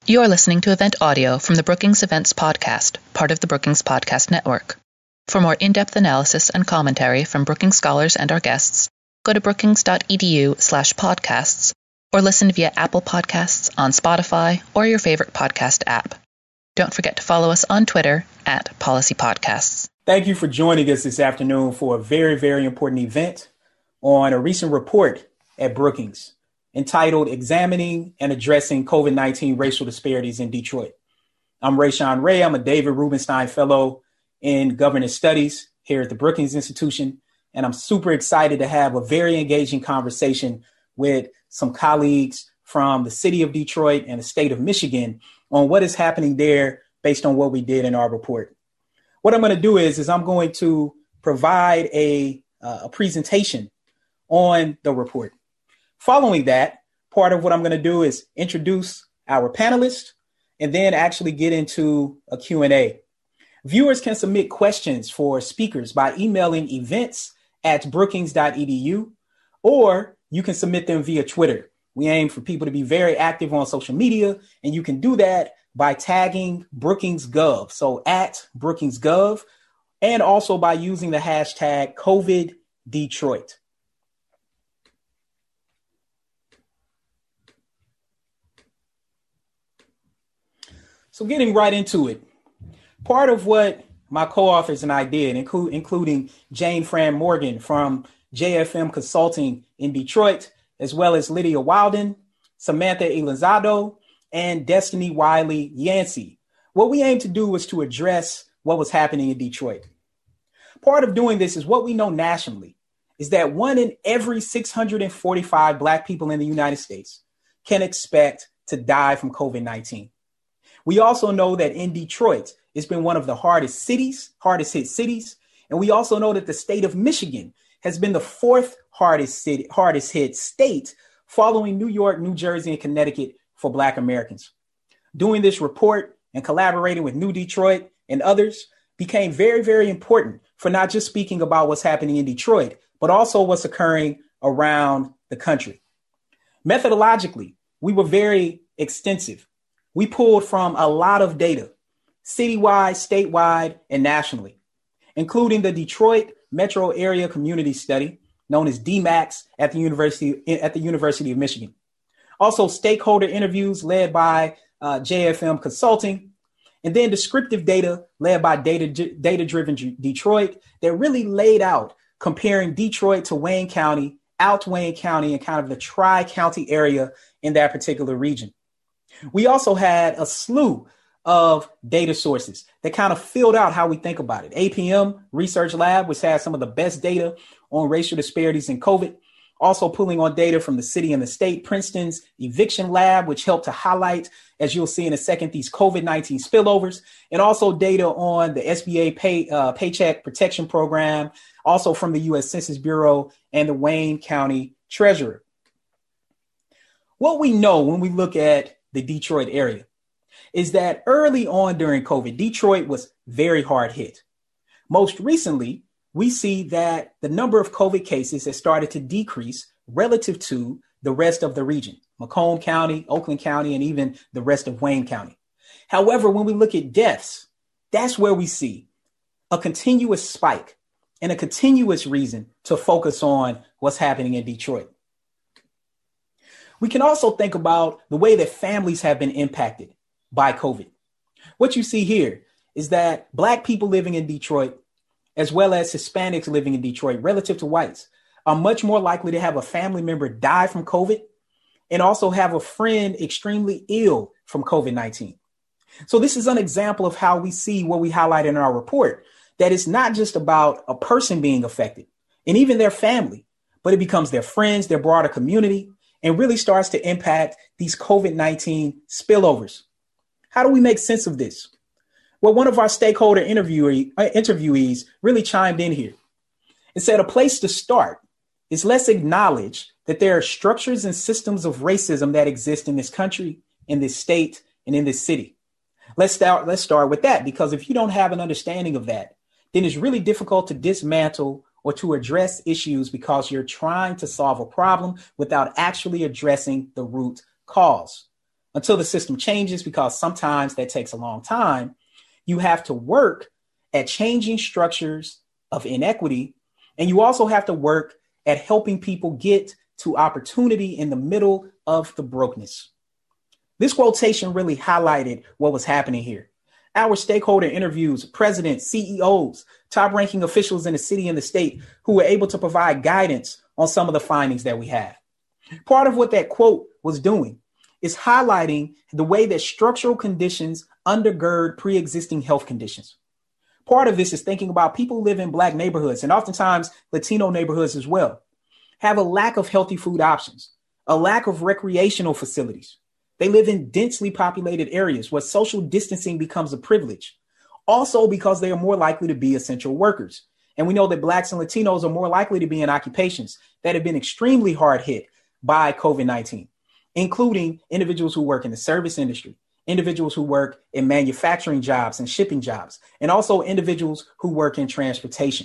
You are listening to event audio from the Brookings Events Podcast, part of the Brookings Podcast Network. For more in-depth analysis and commentary from Brookings scholars and our guests, go to brookings.edu/podcasts or listen via Apple Podcasts, on Spotify, or your favorite podcast app. Don't forget to follow us on Twitter @PolicyPodcasts. Thank you for joining us this afternoon for a very, very important event on a recent report at Brookings entitled Examining and Addressing COVID-19 Racial Disparities in Detroit. I'm Rayshawn Ray. I'm a David Rubenstein Fellow in Governance Studies here at the Brookings Institution, and I'm super excited to have a very engaging conversation with some colleagues from the city of Detroit and the state of Michigan on what is happening there based on what we did in our report. What I'm going to do is I'm going to provide a presentation on the report. Following that, part of what I'm going to do is introduce our panelists and then actually get into a Q&A. Viewers can submit questions for speakers by emailing events@brookings.edu, or you can submit them via Twitter. We aim for people to be very active on social media, and you can do that by tagging BrookingsGov, so @BrookingsGov, and also by using the hashtag COVIDDetroit. So getting right into it, part of what my co-authors and I did, including Jane Fran Morgan from JFM Consulting in Detroit, as well as Lydia Wilden, Samantha Elizado, and Destiny Wiley Yancey. What we aim to do was to address what was happening in Detroit. Part of doing this is what we know nationally is that 1 in every 645 Black people in the United States can expect to die from COVID-19. We also know that in Detroit, it's been one of the hardest hit cities. And we also know that the state of Michigan has been the fourth hardest hit state, following New York, New Jersey, and Connecticut for Black Americans. Doing this report and collaborating with New Detroit and others became very, very important for not just speaking about what's happening in Detroit, but also what's occurring around the country. Methodologically, we were very extensive. We pulled from a lot of data, citywide, statewide, and nationally, including the Detroit Metro Area Community Study, known as DMACS, at the University of Michigan. Also, stakeholder interviews led by JFM Consulting, and then descriptive data led by Data-Driven Detroit that really laid out comparing Detroit to Wayne County, out to Wayne County, and kind of the tri-county area in that particular region. We also had a slew of data sources that kind of filled out how we think about it. APM Research Lab, which has some of the best data on racial disparities in COVID. Also pulling on data from the city and the state. Princeton's Eviction Lab, which helped to highlight, as you'll see in a second, these COVID-19 spillovers. And also data on the SBA Paycheck Protection Program, also from the U.S. Census Bureau and the Wayne County Treasurer. What we know when we look at the Detroit area is that early on during COVID, Detroit was very hard hit. Most recently, we see that the number of COVID cases has started to decrease relative to the rest of the region, Macomb County, Oakland County, and even the rest of Wayne County. However, when we look at deaths, that's where we see a continuous spike and a continuous reason to focus on what's happening in Detroit. We can also think about the way that families have been impacted by COVID. What you see here is that Black people living in Detroit, as well as Hispanics living in Detroit relative to whites, are much more likely to have a family member die from COVID and also have a friend extremely ill from COVID-19. So this is an example of how we see what we highlight in our report, that it's not just about a person being affected and even their family, but it becomes their friends, their broader community, and really starts to impact these COVID-19 spillovers. How do we make sense of this? Well, one of our stakeholder interviewees really chimed in here and said a place to start is let's acknowledge that there are structures and systems of racism that exist in this country, in this state, and in this city. Let's start with that, because if you don't have an understanding of that, then it's really difficult to dismantle or to address issues because you're trying to solve a problem without actually addressing the root cause. until the system changes, because sometimes that takes a long time. You have to work at changing structures of inequity, and you also have to work at helping people get to opportunity in the middle of the brokenness. This quotation really highlighted what was happening here. Our stakeholder interviews presidents, CEOs, top-ranking officials in the city and the state who were able to provide guidance on some of the findings that we have. Part of what that quote was doing is highlighting the way that structural conditions undergird pre-existing health conditions. Part of this is thinking about people who live in Black neighborhoods, and oftentimes Latino neighborhoods as well, have a lack of healthy food options, a lack of recreational facilities. They live in densely populated areas where social distancing becomes a privilege. Also because they are more likely to be essential workers. And we know that Blacks and Latinos are more likely to be in occupations that have been extremely hard hit by COVID-19, including individuals who work in the service industry, individuals who work in manufacturing jobs and shipping jobs, and also individuals who work in transportation.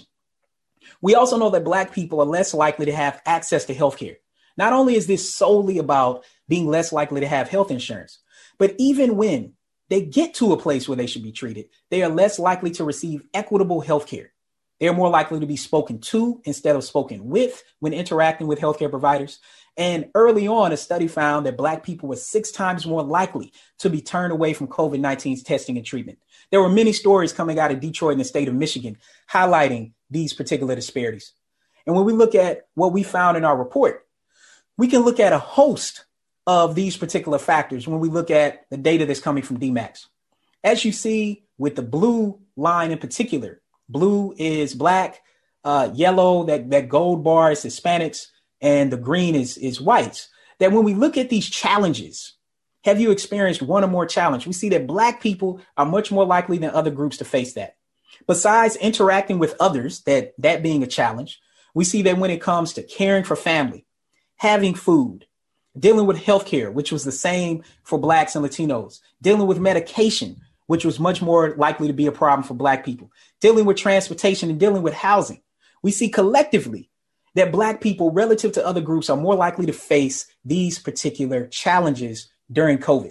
We also know that Black people are less likely to have access to healthcare. Not only is this solely about being less likely to have health insurance, but even when they get to a place where they should be treated, they are less likely to receive equitable healthcare. They are more likely to be spoken to instead of spoken with when interacting with healthcare providers. And early on, a study found that Black people were 6 times more likely to be turned away from COVID-19's testing and treatment. There were many stories coming out of Detroit and the state of Michigan highlighting these particular disparities. And when we look at what we found in our report, we can look at a host of these particular factors when we look at the data that's coming from DMACS. As you see with the blue line in particular, blue is Black, yellow, that gold bar is Hispanics, and the green is whites. That when we look at these challenges, have you experienced one or more challenge? We see that Black people are much more likely than other groups to face that. Besides interacting with others, that being a challenge, we see that when it comes to caring for family, having food, dealing with healthcare, which was the same for Blacks and Latinos, dealing with medication, which was much more likely to be a problem for Black people, dealing with transportation and dealing with housing. We see collectively that Black people relative to other groups are more likely to face these particular challenges during COVID.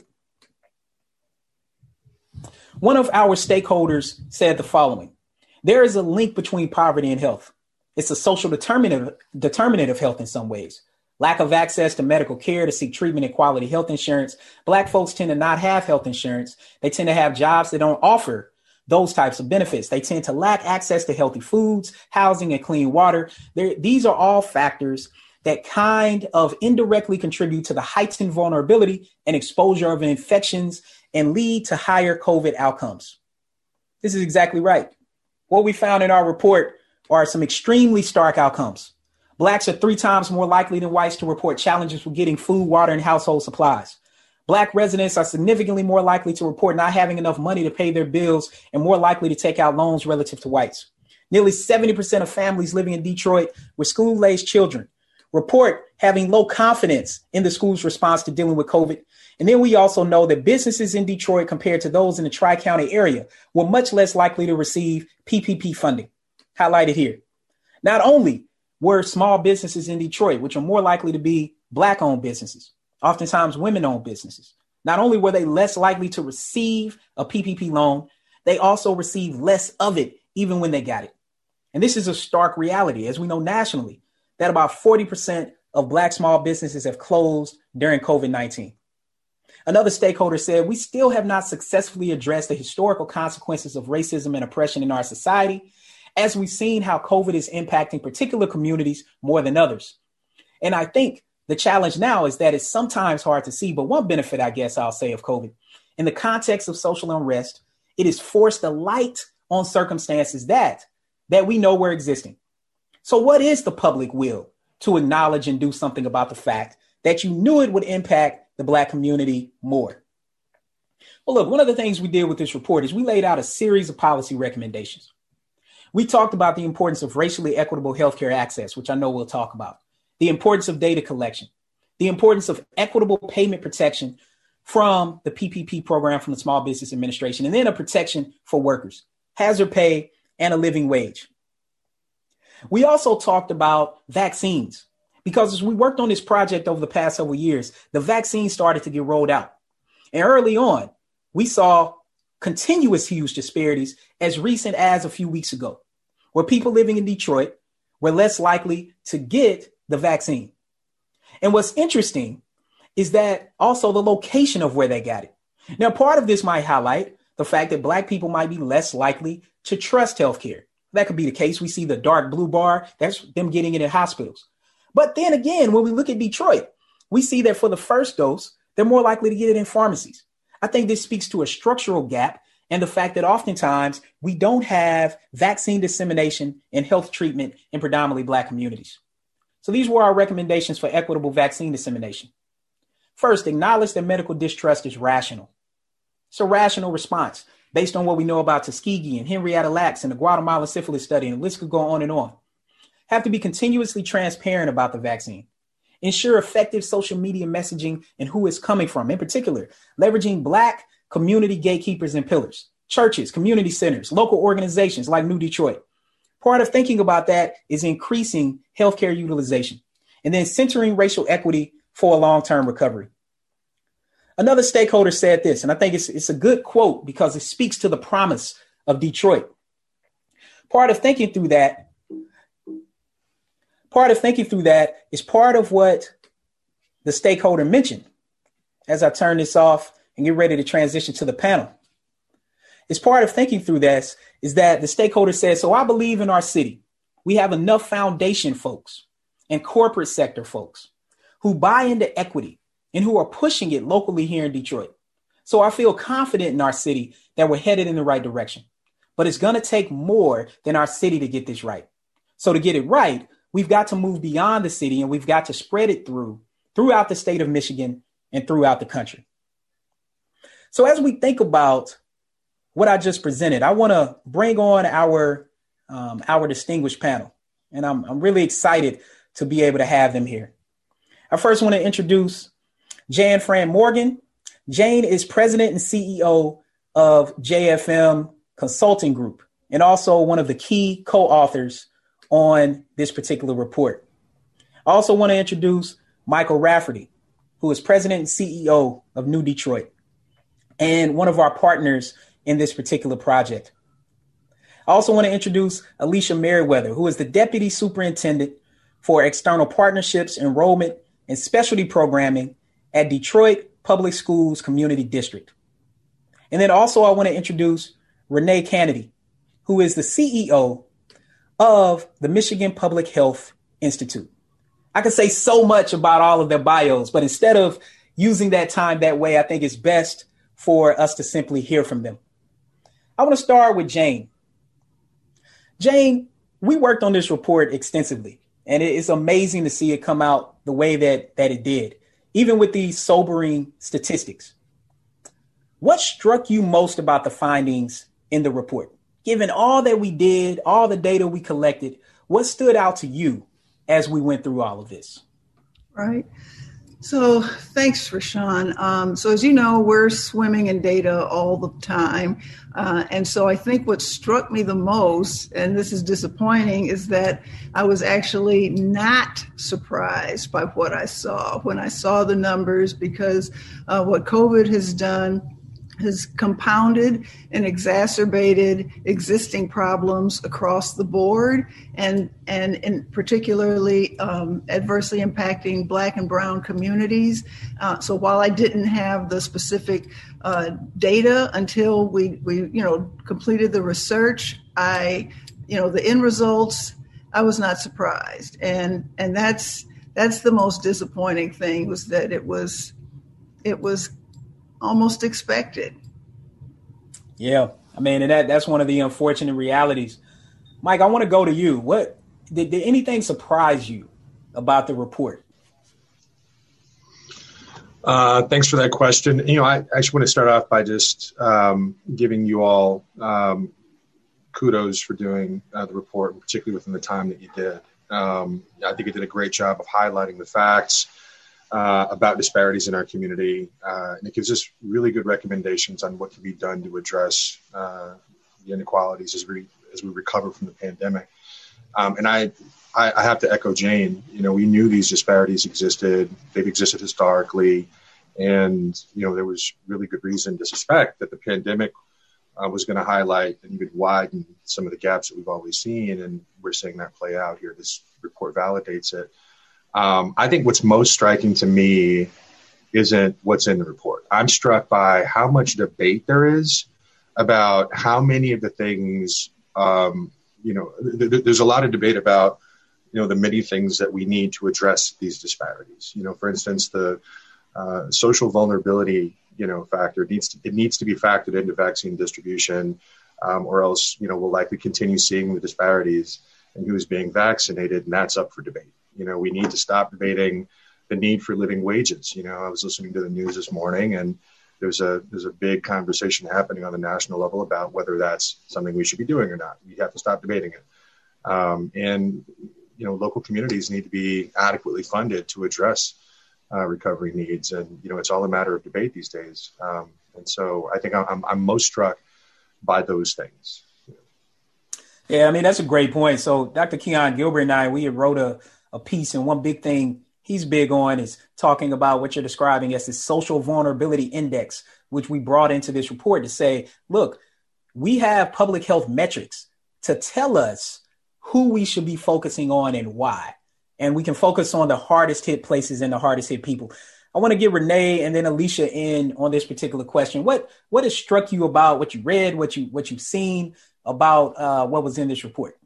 One of our stakeholders said the following: there is a link between poverty and health. It's a social determinant of health in some ways. Lack of access to medical care to seek treatment and quality health insurance. Black folks tend to not have health insurance. They tend to have jobs that don't offer those types of benefits. They tend to lack access to healthy foods, housing, and clean water. These are all factors that kind of indirectly contribute to the heightened vulnerability and exposure of infections and lead to higher COVID outcomes. This is exactly right. What we found in our report are some extremely stark outcomes. Blacks are 3 times more likely than whites to report challenges with getting food, water, and household supplies. Black residents are significantly more likely to report not having enough money to pay their bills and more likely to take out loans relative to whites. Nearly 70% of families living in Detroit with school-aged children report having low confidence in the school's response to dealing with COVID. And then we also know that businesses in Detroit compared to those in the Tri-County area were much less likely to receive PPP funding, highlighted here. Not only were small businesses in Detroit, which are more likely to be Black-owned businesses, oftentimes women-owned businesses, not only were they less likely to receive a PPP loan, they also received less of it even when they got it. And this is a stark reality, as we know nationally, that about 40% of Black small businesses have closed during COVID-19. Another stakeholder said, we still have not successfully addressed the historical consequences of racism and oppression in our society, as we've seen how COVID is impacting particular communities more than others. And I think the challenge now is that it's sometimes hard to see, but one benefit, I guess I'll say, of COVID, in the context of social unrest, it has forced a light on circumstances that we know were existing. So what is the public will to acknowledge and do something about the fact that you knew it would impact the Black community more? Well, look, one of the things we did with this report is we laid out a series of policy recommendations. We talked about the importance of racially equitable healthcare access, which I know we'll talk about, the importance of data collection, the importance of equitable payment protection from the PPP program from the Small Business Administration, and then a protection for workers, hazard pay, and a living wage. We also talked about vaccines, because as we worked on this project over the past several years, the vaccine started to get rolled out. And early on, we saw continuous huge disparities as recent as a few weeks ago, where people living in Detroit were less likely to get the vaccine. And what's interesting is that also the location of where they got it. Now, part of this might highlight the fact that Black people might be less likely to trust healthcare. That could be the case. We see the dark blue bar, that's them getting it in hospitals. But then again, when we look at Detroit, we see that for the first dose, they're more likely to get it in pharmacies. I think this speaks to a structural gap and the fact that oftentimes we don't have vaccine dissemination and health treatment in predominantly Black communities. So these were our recommendations for equitable vaccine dissemination. First, acknowledge that medical distrust is rational. It's a rational response based on what we know about Tuskegee and Henrietta Lacks and the Guatemalan syphilis study, and the list could go on and on. Have to be continuously transparent about the vaccine. Ensure effective social media messaging and who it's coming from. In particular, leveraging Black community gatekeepers and pillars, churches, community centers, local organizations like New Detroit. Part of thinking about that is increasing healthcare utilization and then centering racial equity for a long-term recovery. Another stakeholder said this, and I think it's a good quote because it speaks to the promise of Detroit. Part of thinking through that is part of what the stakeholder mentioned as I turn this off and get ready to transition to the panel. As part of thinking through this is that the stakeholder says, so I believe in our city, we have enough foundation folks and corporate sector folks who buy into equity and who are pushing it locally here in Detroit. So I feel confident in our city that we're headed in the right direction, but it's going to take more than our city to get this right. So to get it right, we've got to move beyond the city and we've got to spread it throughout the state of Michigan and throughout the country. So as we think about what I just presented, I want to bring on our distinguished panel, and I'm really excited to be able to have them here. I first want to introduce Jane Fran Morgan. Jane is president and CEO of JFM Consulting Group and also one of the key co-authors on this particular report. I also want to introduce Michael Rafferty, who is president and CEO of New Detroit and one of our partners in this particular project. I also want to introduce Alicia Merriweather, who is the Deputy Superintendent for External Partnerships, Enrollment, and Specialty Programming at Detroit Public Schools Community District. And then also I want to introduce Renee Kennedy, who is the CEO of the Michigan Public Health Institute. I could say so much about all of their bios, but instead of using that time that way, I think it's best for us to simply hear from them. I want to start with Jane. Jane, we worked on this report extensively, and it's amazing to see it come out the way that it did, even with these sobering statistics. What struck you most about the findings in the report? Given all that we did, all the data we collected, what stood out to you as we went through all of this? Right. So thanks, Rashawn. So as you know, we're swimming in data all the time. And so I think what struck me the most, and this is disappointing, is that I was actually not surprised by what I saw when I saw the numbers, because what COVID has done has compounded and exacerbated existing problems across the board, and particularly adversely impacting Black and Brown communities. So while I didn't have the specific data until we completed the research, the end results, I was not surprised, and that's the most disappointing thing, was that it was almost expected. Yeah, I mean, and that's one of the unfortunate realities. Mike, I want to go to you. What did anything surprise you about the report? Thanks for that question. I actually want to start off by just giving you all kudos for doing the report, and particularly within the time that you did. I think you did a great job of highlighting the facts about disparities in our community, and it gives us really good recommendations on what can be done to address the inequalities as we recover from the pandemic. And I have to echo Jane. We knew these disparities existed; they've existed historically, And, there was really good reason to suspect that the pandemic was going to highlight and even widen some of the gaps that we've always seen. And we're seeing that play out here. This report validates it. I think what's most striking to me isn't what's in the report. I'm struck by how much debate there is about how many of the things, there's a lot of debate about, the many things that we need to address these disparities. For instance, the social vulnerability, factor needs to be factored into vaccine distribution, or else, we'll likely continue seeing the disparities in who's being vaccinated, and that's up for debate. We need to stop debating the need for living wages. I was listening to the news this morning, and there's a big conversation happening on the national level about whether that's something we should be doing or not. We have to stop debating it. And local communities need to be adequately funded to address recovery needs. And, it's all a matter of debate these days. And so I think I'm most struck by those things. Yeah, that's a great point. So Dr. Keon Gilbert and I, we wrote a piece, and one big thing he's big on is talking about what you're describing as the social vulnerability index, which we brought into this report to say, look, we have public health metrics to tell us who we should be focusing on and why. And we can focus on the hardest hit places and the hardest hit people. I want to get Renee and then Alicia in on this particular question. What has struck you about what you read, what you've seen about what was in this report?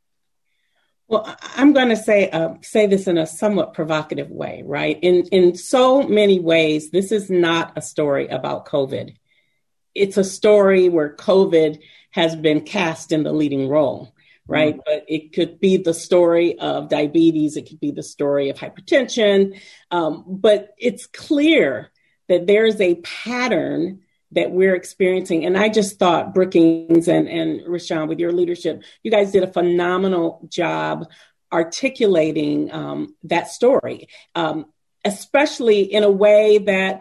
Well, I'm going to say this in a somewhat provocative way, right? In so many ways, this is not a story about COVID. It's a story where COVID has been cast in the leading role, right? Mm-hmm. But it could be the story of diabetes. It could be the story of hypertension. But it's clear that there is a pattern that we're experiencing. And I just thought Brookings and Rashawn, with your leadership, you guys did a phenomenal job articulating that story, especially in a way that,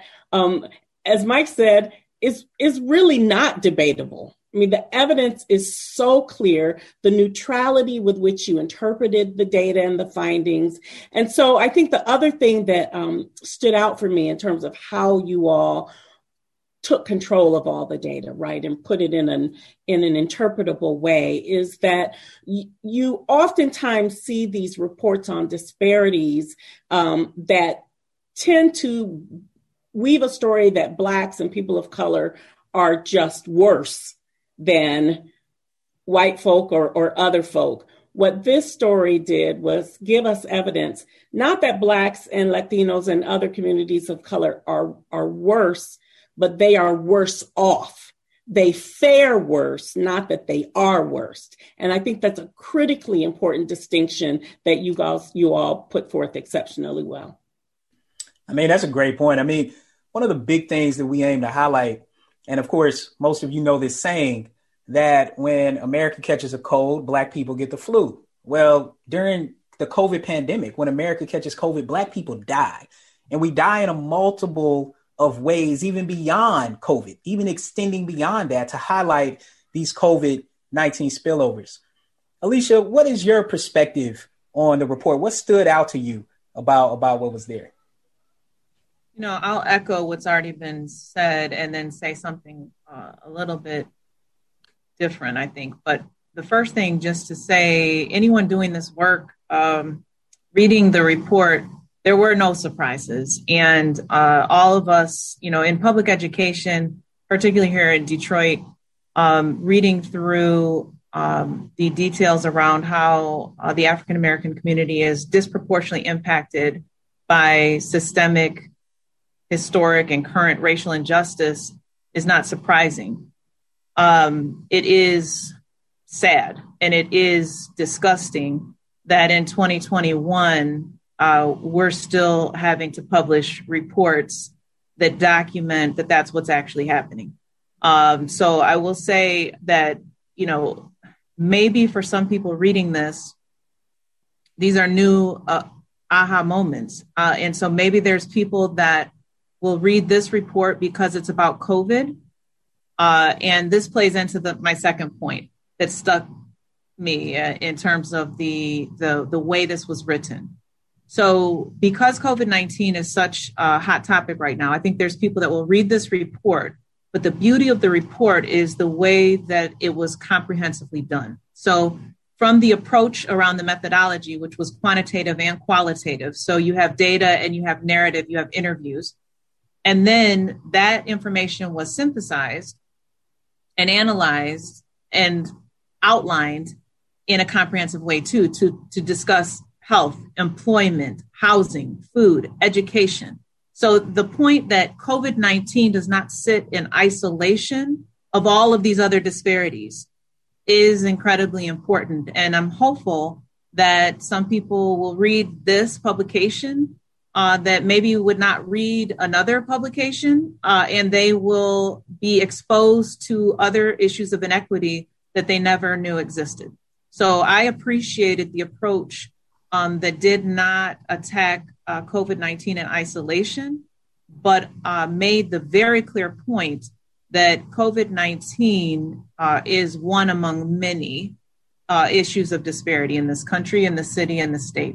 as Mike said, is really not debatable. The evidence is so clear, the neutrality with which you interpreted the data and the findings. And so I think the other thing that stood out for me in terms of how you all took control of all the data, right, and put it in an interpretable way is that you oftentimes see these reports on disparities that tend to weave a story that Blacks and people of color are just worse than white folk or other folk. What this story did was give us evidence, not that Blacks and Latinos and other communities of color are worse, but they are worse off. They fare worse, not that they are worse. And I think that's a critically important distinction that you all put forth exceptionally well. That's a great point. One of the big things that we aim to highlight, and of course, most of you know this saying, that when America catches a cold, Black people get the flu. Well, during the COVID pandemic, when America catches COVID, Black people die. And we die in a multiple of ways, even beyond COVID, even extending beyond that to highlight these COVID-19 spillovers. Alicia, what is your perspective on the report? What stood out to you about what was there? I'll echo what's already been said and then say something a little bit different, I think. But the first thing, just to say, anyone doing this work, reading the report, there were no surprises. And all of us, in public education, particularly here in Detroit, reading through the details around how the African-American community is disproportionately impacted by systemic, historic, and current racial injustice is not surprising. It is sad and it is disgusting that in 2021, we're still having to publish reports that document that that's what's actually happening. So I will say that, maybe for some people reading this, these are new aha moments. And so maybe there's people that will read this report because it's about COVID. And this plays into my second point that stuck me in terms of the way this was written. So because COVID-19 is such a hot topic right now, I think there's people that will read this report, but the beauty of the report is the way that it was comprehensively done. So from the approach around the methodology, which was quantitative and qualitative. So you have data and you have narrative, you have interviews. And then that information was synthesized and analyzed and outlined in a comprehensive way too, to discuss health, employment, housing, food, education. So the point that COVID-19 does not sit in isolation of all of these other disparities is incredibly important. And I'm hopeful that some people will read this publication that maybe would not read another publication, and they will be exposed to other issues of inequity that they never knew existed. So I appreciated the approach that did not attack COVID-19 in isolation, but made the very clear point that COVID-19 is one among many issues of disparity in this country, in the city, and the state.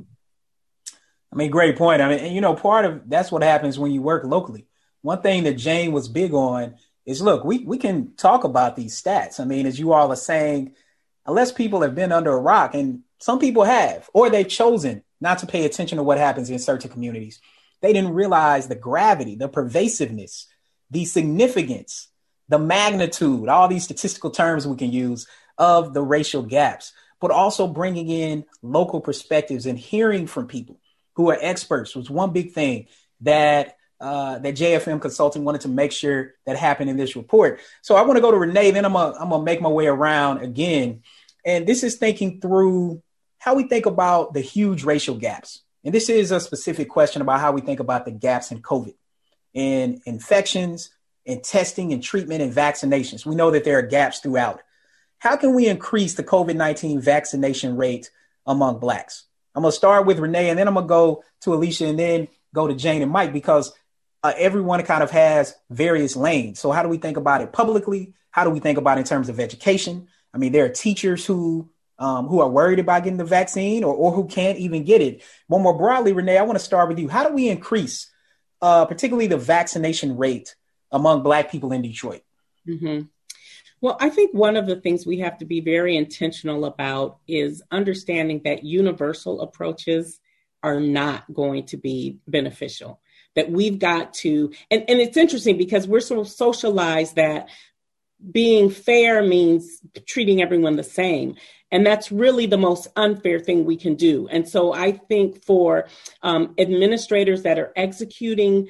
I mean, great point. I mean, and, you know, part of that's what happens when you work locally. One thing that Jane was big on is, look, we can talk about these stats. I mean, as you all are saying, unless people have been under a rock, and some people have, or they've chosen not to pay attention to what happens in certain communities, they didn't realize the gravity, the pervasiveness, the significance, the magnitude, all these statistical terms we can use of the racial gaps, but also bringing in local perspectives and hearing from people who are experts was one big thing that that JFM Consulting wanted to make sure that happened in this report. So I want to go to Renee, then I'm gonna make my way around again. And this is thinking through how we think about the huge racial gaps. And this is a specific question about how we think about the gaps in COVID, in infections, in testing and treatment and vaccinations. We know that there are gaps throughout. How can we increase the COVID-19 vaccination rate among Blacks? I'm going to start with Renee, and then I'm going to go to Alicia, and then go to Jane and Mike, because everyone kind of has various lanes. So how do we think about it publicly? How do we think about it in terms of education? I mean, there are teachers who are worried about getting the vaccine or who can't even get it. But more broadly, Renee, I want to start with you. How do we increase particularly the vaccination rate among Black people in Detroit? Mm-hmm. Well, I think one of the things we have to be very intentional about is understanding that universal approaches are not going to be beneficial, that we've got to, and it's interesting because we're sort of socialized that being fair means treating everyone the same. And that's really the most unfair thing we can do. And so I think for administrators that are executing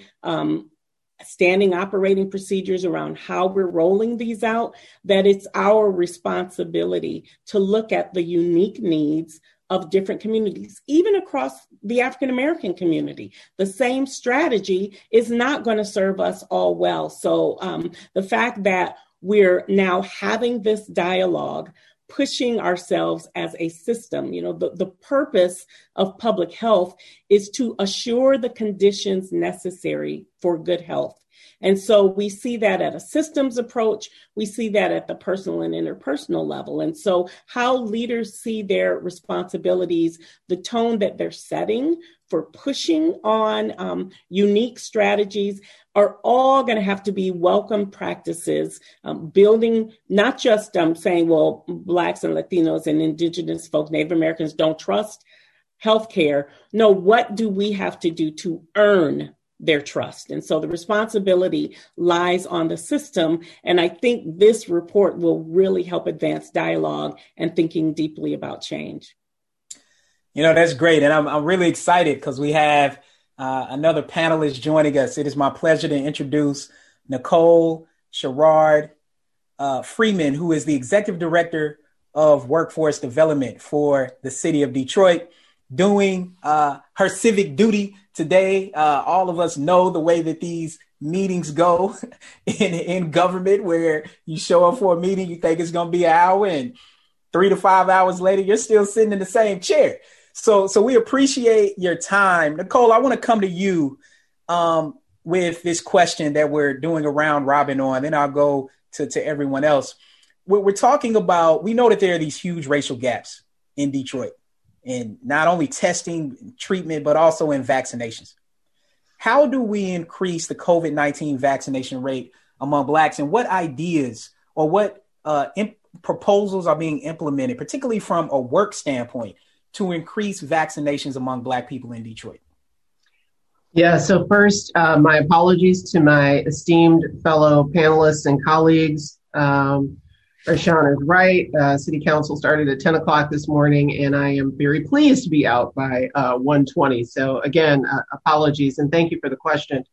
standing operating procedures around how we're rolling these out, that it's our responsibility to look at the unique needs of different communities, even across the African-American community. The same strategy is not going to serve us all well. So the fact that we're now having this dialogue, pushing ourselves as a system, you know, the purpose of public health is to assure the conditions necessary for good health. And so we see that at a systems approach, we see that at the personal and interpersonal level. And so how leaders see their responsibilities, the tone that they're setting for pushing on unique strategies are all going to have to be welcome practices, building, not just saying, well, Blacks and Latinos and Indigenous folks, Native Americans don't trust healthcare. No, what do we have to do to earn their trust? And so the responsibility lies on the system. And I think this report will really help advance dialogue and thinking deeply about change. You know, that's great. And I'm really excited because we have another panelist joining us. It is my pleasure to introduce Nicole Sherrard Freeman, who is the Executive Director of Workforce Development for the City of Detroit, doing her civic duty today. All of us know the way that these meetings go in government, where you show up for a meeting, you think it's going to be an hour, and 3 to 5 hours later, you're still sitting in the same chair. So we appreciate your time. Nicole, I want to come to you with this question that we're doing a round robin on, then I'll go to everyone else. We're talking about, we know that there are these huge racial gaps in Detroit. in not only testing, treatment, but also in vaccinations. How do we increase the COVID-19 vaccination rate among Blacks, and what ideas or what proposals are being implemented, particularly from a work standpoint, to increase vaccinations among Black people in Detroit? Yeah, so first, my apologies to my esteemed fellow panelists and colleagues. Sean is right. City Council started at 10 o'clock this morning, and I am very pleased to be out by 1:20. So again, apologies, and thank you for the question.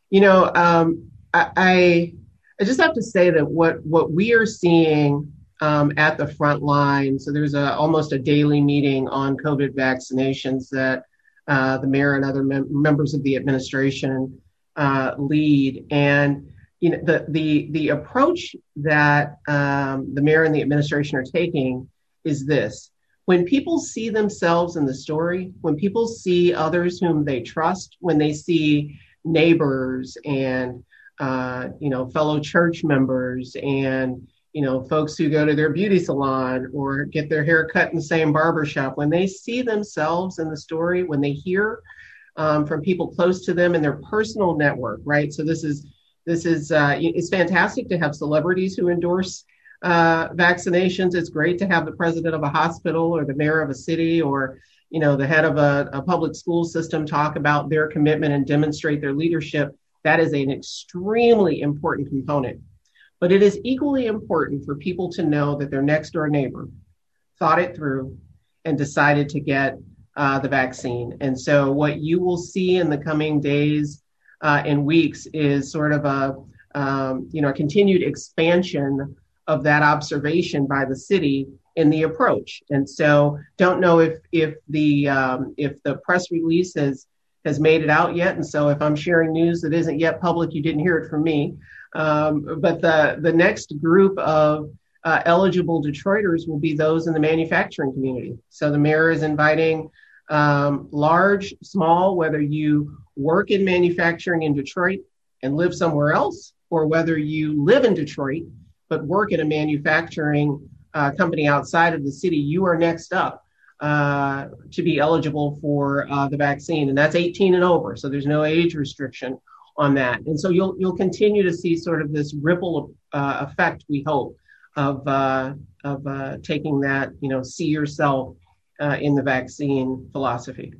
I just have to say that what we are seeing at the front line, so there's almost a daily meeting on COVID vaccinations that the mayor and other members of the administration lead. And the approach that the mayor and the administration are taking is this: when people see themselves in the story, when people see others whom they trust, when they see neighbors and fellow church members and folks who go to their beauty salon or get their hair cut in the same barbershop, when they see themselves in the story, when they hear from people close to them in their personal network, right? So this is it's fantastic to have celebrities who endorse vaccinations. It's great to have the president of a hospital or the mayor of a city or the head of a public school system talk about their commitment and demonstrate their leadership. That is an extremely important component. But it is equally important for people to know that their next door neighbor thought it through and decided to get the vaccine. And so what you will see in the coming days and weeks is sort of a continued expansion of that observation by the city in the approach. And so don't know if the press release has made it out yet. And so if I'm sharing news that isn't yet public, you didn't hear it from me. But the next group of eligible Detroiters will be those in the manufacturing community. So the mayor is inviting large, small, whether you work in manufacturing in Detroit and live somewhere else, or whether you live in Detroit but work in a manufacturing company outside of the city, you are next up to be eligible for the vaccine. And that's 18 and over. So there's no age restriction on that. And so you'll continue to see sort of this ripple effect, we hope, of taking that, see yourself in the vaccine philosophy.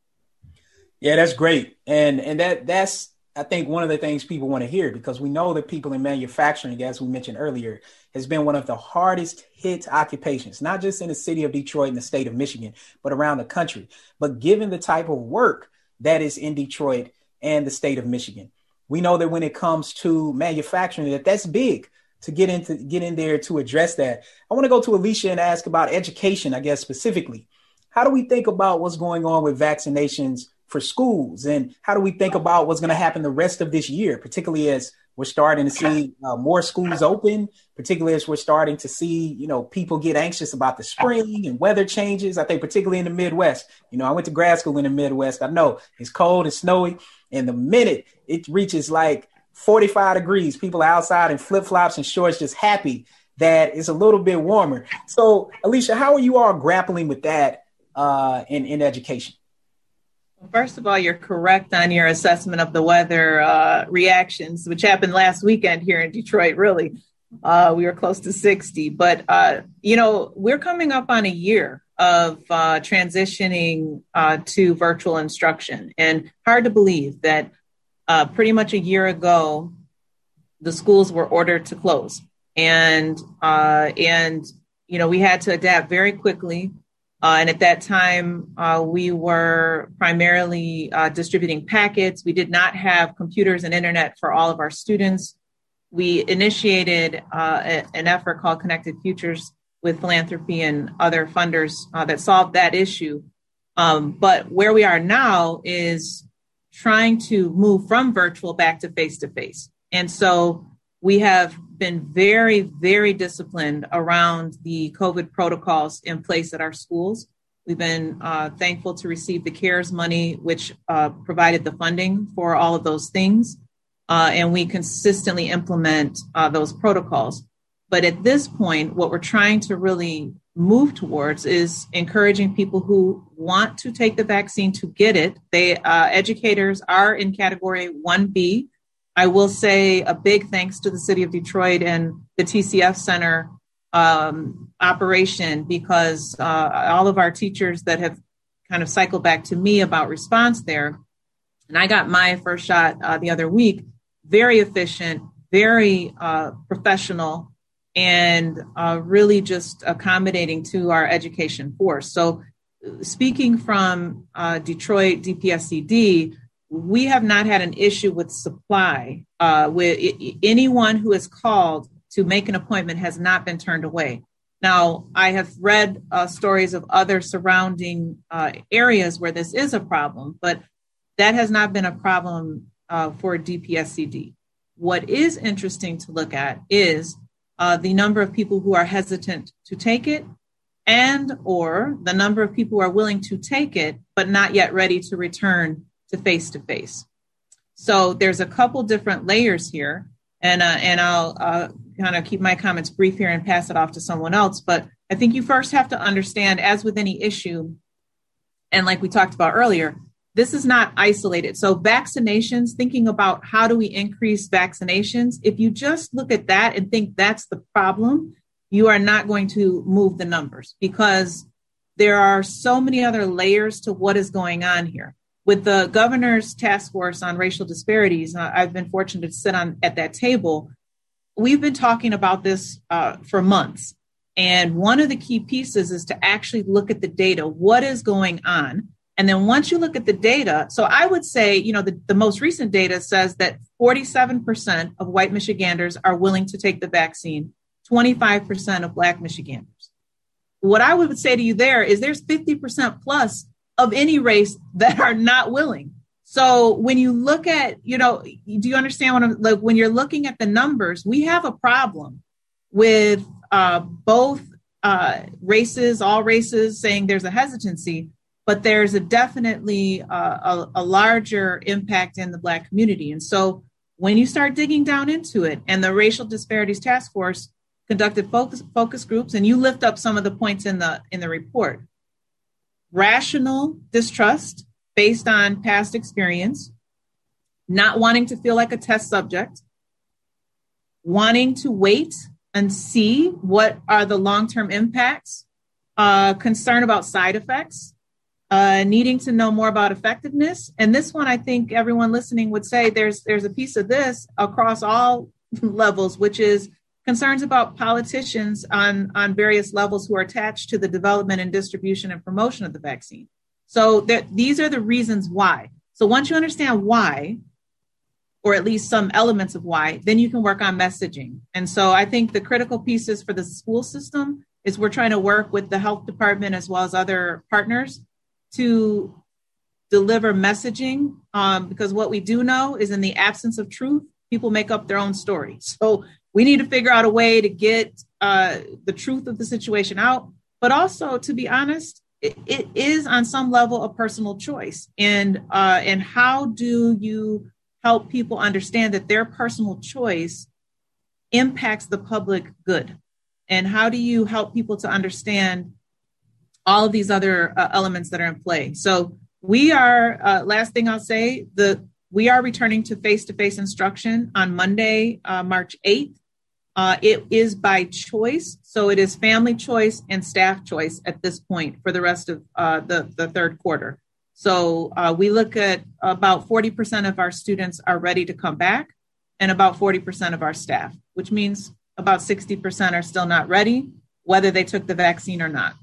Yeah, that's great. And that's, I think, one of the things people want to hear, because we know that people in manufacturing, as we mentioned earlier, has been one of the hardest hit occupations, not just in the city of Detroit and the state of Michigan, but around the country. But given the type of work that is in Detroit and the state of Michigan, we know that when it comes to manufacturing, that's big to get in there to address that. I want to go to Alicia and ask about education, I guess, specifically. How do we think about what's going on with vaccinations for schools? And how do we think about what's going to happen the rest of this year, particularly as we're starting to see more schools open, particularly as we're starting to see, people get anxious about the spring and weather changes. I think particularly in the Midwest, I went to grad school in the Midwest. I know it's cold and snowy. And the minute it reaches like 45 degrees, people are outside in flip-flops and shorts, just happy that it's a little bit warmer. So, Alicia, how are you all grappling with that in education? First of all, you're correct on your assessment of the weather reactions, which happened last weekend here in Detroit, really. We were close to 60. But, we're coming up on a year of transitioning to virtual instruction. And hard to believe that pretty much a year ago, the schools were ordered to close. And we had to adapt very quickly. And at that time, we were primarily distributing packets. We did not have computers and internet for all of our students. We initiated an effort called Connected Futures with philanthropy and other funders that solved that issue. But where we are now is trying to move from virtual back to face-to-face. And so we have been very, very disciplined around the COVID protocols in place at our schools. We've been thankful to receive the CARES money, which provided the funding for all of those things. And we consistently implement those protocols. But at this point, what we're trying to really move towards is encouraging people who want to take the vaccine to get it. Educators are in category 1B. I will say a big thanks to the city of Detroit and the TCF Center operation, because all of our teachers that have kind of cycled back to me about response there, and I got my first shot the other week, very efficient, very professional, and really just accommodating to our education force. So speaking from Detroit DPSCD, we have not had an issue with supply. With anyone who is called to make an appointment has not been turned away. Now, I have read stories of other surrounding areas where this is a problem, but that has not been a problem for DPSCD. What is interesting to look at is the number of people who are hesitant to take it, and or the number of people who are willing to take it, but not yet ready to return to face-to-face. So there's a couple different layers here, and I'll kind of keep my comments brief here and pass it off to someone else. But I think you first have to understand, as with any issue, and like we talked about earlier, this is not isolated. So vaccinations, thinking about how do we increase vaccinations, if you just look at that and think that's the problem, you are not going to move the numbers, because there are so many other layers to what is going on here. With the governor's task force on racial disparities, I've been fortunate to sit at that table. We've been talking about this for months. And one of the key pieces is to actually look at the data. What is going on? And then once you look at the data, so I would say, the most recent data says that 47% of white Michiganders are willing to take the vaccine, 25% of Black Michiganders. What I would say to you there is there's 50% plus of any race that are not willing. So when you look at, do you understand what I'm like? When you're looking at the numbers, we have a problem with both races, all races, saying there's a hesitancy, but there's definitely a larger impact in the Black community. And so when you start digging down into it, and the Racial Disparities Task Force conducted focus groups, and you lift up some of the points in the report. Rational distrust based on past experience, not wanting to feel like a test subject, wanting to wait and see what are the long-term impacts, concern about side effects, needing to know more about effectiveness. And this one, I think everyone listening would say there's a piece of this across all levels, which is concerns about politicians on various levels who are attached to the development and distribution and promotion of the vaccine. So these are the reasons why. So once you understand why, or at least some elements of why, then you can work on messaging. And so I think the critical pieces for the school system is we're trying to work with the health department as well as other partners to deliver messaging, because what we do know is in the absence of truth, people make up their own story. So we need to figure out a way to get the truth of the situation out. But also, to be honest, it is on some level a personal choice. And how do you help people understand that their personal choice impacts the public good? And how do you help people to understand all of these other elements that are in play? So we are, last thing I'll say, we are returning to face-to-face instruction on Monday, March 8th. It is by choice. So it is family choice and staff choice at this point for the rest of the third quarter. So we look at about 40% of our students are ready to come back, and about 40% of our staff, which means about 60% are still not ready, whether they took the vaccine or not.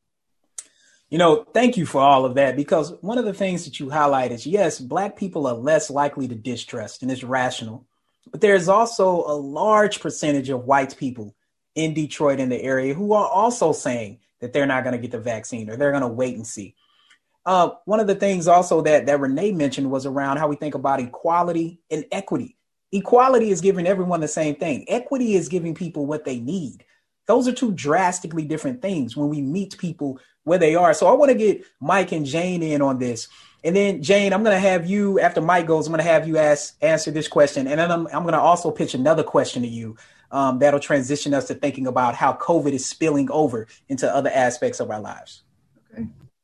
Thank you for all of that, because one of the things that you highlight is, yes, Black people are less likely to distrust, and it's rational. But there's also a large percentage of white people in Detroit in the area who are also saying that they're not going to get the vaccine, or they're going to wait and see. One of the things also that Renee mentioned was around how we think about equality and equity. Equality is giving everyone the same thing. Equity is giving people what they need. Those are two drastically different things when we meet people where they are. So I want to get Mike and Jane in on this. And then, Jane, I'm going to have you, after Mike goes, I'm going to have you answer this question. And then I'm going to also pitch another question to you that'll transition us to thinking about how COVID is spilling over into other aspects of our lives. Okay.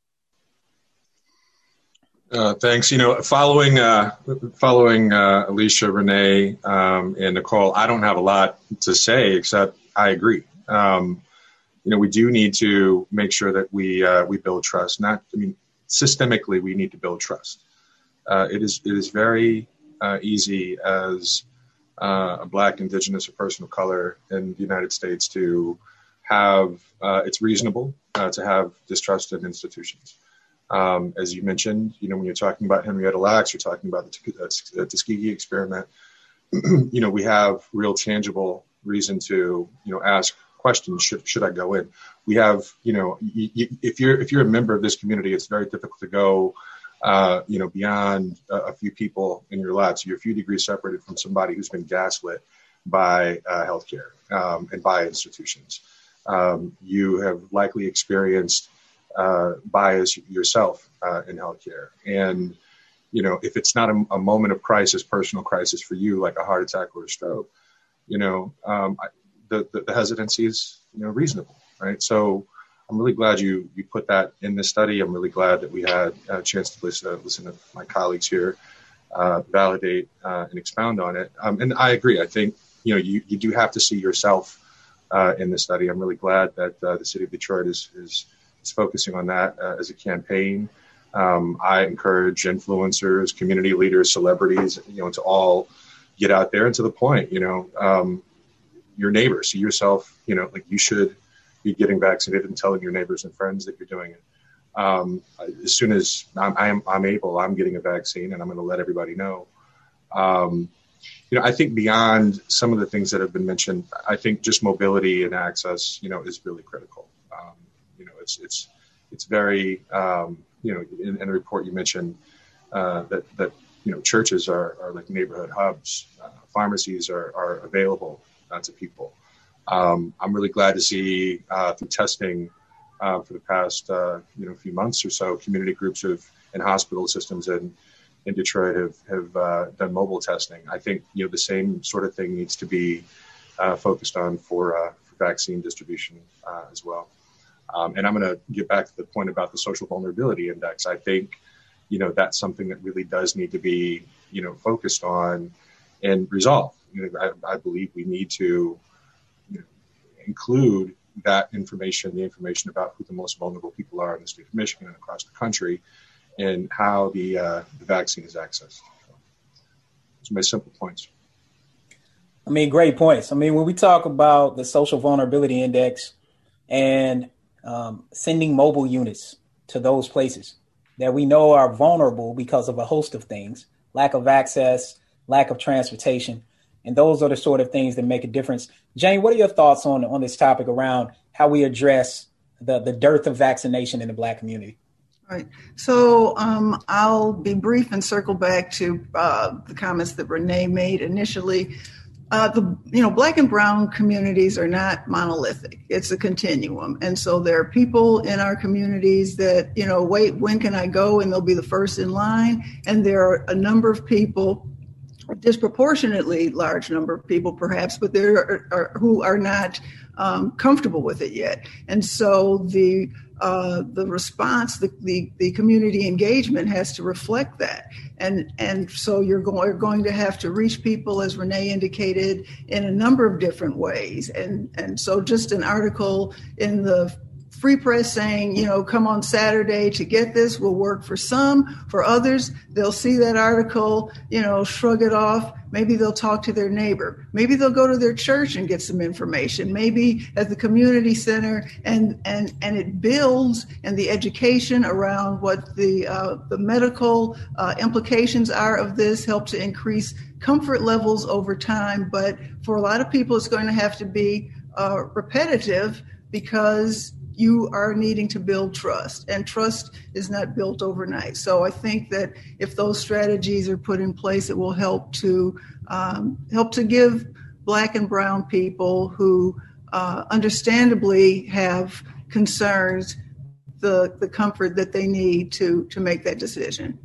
Thanks. Following Alicia, Renee, and Nicole, I don't have a lot to say except I agree. We do need to make sure that we build trust. Systemically, we need to build trust. It is very easy as a Black, Indigenous, or person of color in the United States to have. It's reasonable to have distrust in institutions. As you mentioned, when you're talking about Henrietta Lacks, you're talking about the Tuskegee experiment. We have real tangible reason to, ask questions. Should I go in? We have, if you're a member of this community, it's very difficult to go, beyond a few people in your lab. So you're a few degrees separated from somebody who's been gaslit by healthcare and by institutions. You have likely experienced bias yourself in healthcare. And, if it's not a moment of crisis, personal crisis for you, like a heart attack or a stroke, the hesitancy is, reasonable, right? So I'm really glad you put that in this study. I'm really glad that we had a chance to listen to my colleagues here validate and expound on it. And I agree. I think, you do have to see yourself in this study. I'm really glad that the city of Detroit is focusing on that as a campaign. I encourage influencers, community leaders, celebrities, to all get out there and to the point, your neighbors, see yourself, like you should be getting vaccinated and telling your neighbors and friends that you're doing it. As soon as I'm able, I'm getting a vaccine and I'm going to let everybody know. I think beyond some of the things that have been mentioned, I think just mobility and access, is really critical. It's very, in the report you mentioned that churches are like neighborhood hubs. Pharmacies are available to people. I'm really glad to see through testing for the past few months or so, community groups and hospital systems in Detroit have done mobile testing. I think the same sort of thing needs to be focused on for vaccine distribution as well. And I'm going to get back to the point about the social vulnerability index. I think that's something that really does need to be focused on and resolved. I believe we need to include that information, the information about who the most vulnerable people are in the state of Michigan and across the country, and how the vaccine is accessed. Those are my simple points. Great points. When we talk about the social vulnerability index and sending mobile units to those places that we know are vulnerable because of a host of things, lack of access, lack of transportation. And those are the sort of things that make a difference. Jane, what are your thoughts on this topic around how we address the dearth of vaccination in the Black community? Right. So I'll be brief and circle back to the comments that Renee made initially. Black and brown communities are not monolithic. It's a continuum. And so there are people in our communities that, wait, when can I go? And they'll be the first in line. And there are a number of people, a disproportionately large number of people perhaps, but there are who are not comfortable with it yet. And so the response, the community engagement has to reflect that. And so you're going to have to reach people, as Renee indicated, in a number of different ways. And so just an article in the Free Press saying, come on Saturday to get this will work for some. For others, they'll see that article, shrug it off. Maybe they'll talk to their neighbor. Maybe they'll go to their church and get some information. Maybe at the community center, and it builds, and the education around what the medical implications are of this help to increase comfort levels over time. But for a lot of people, it's going to have to be repetitive because you are needing to build trust, and trust is not built overnight. So I think that if those strategies are put in place, it will help to give Black and brown people who understandably have concerns the comfort that they need to make that decision.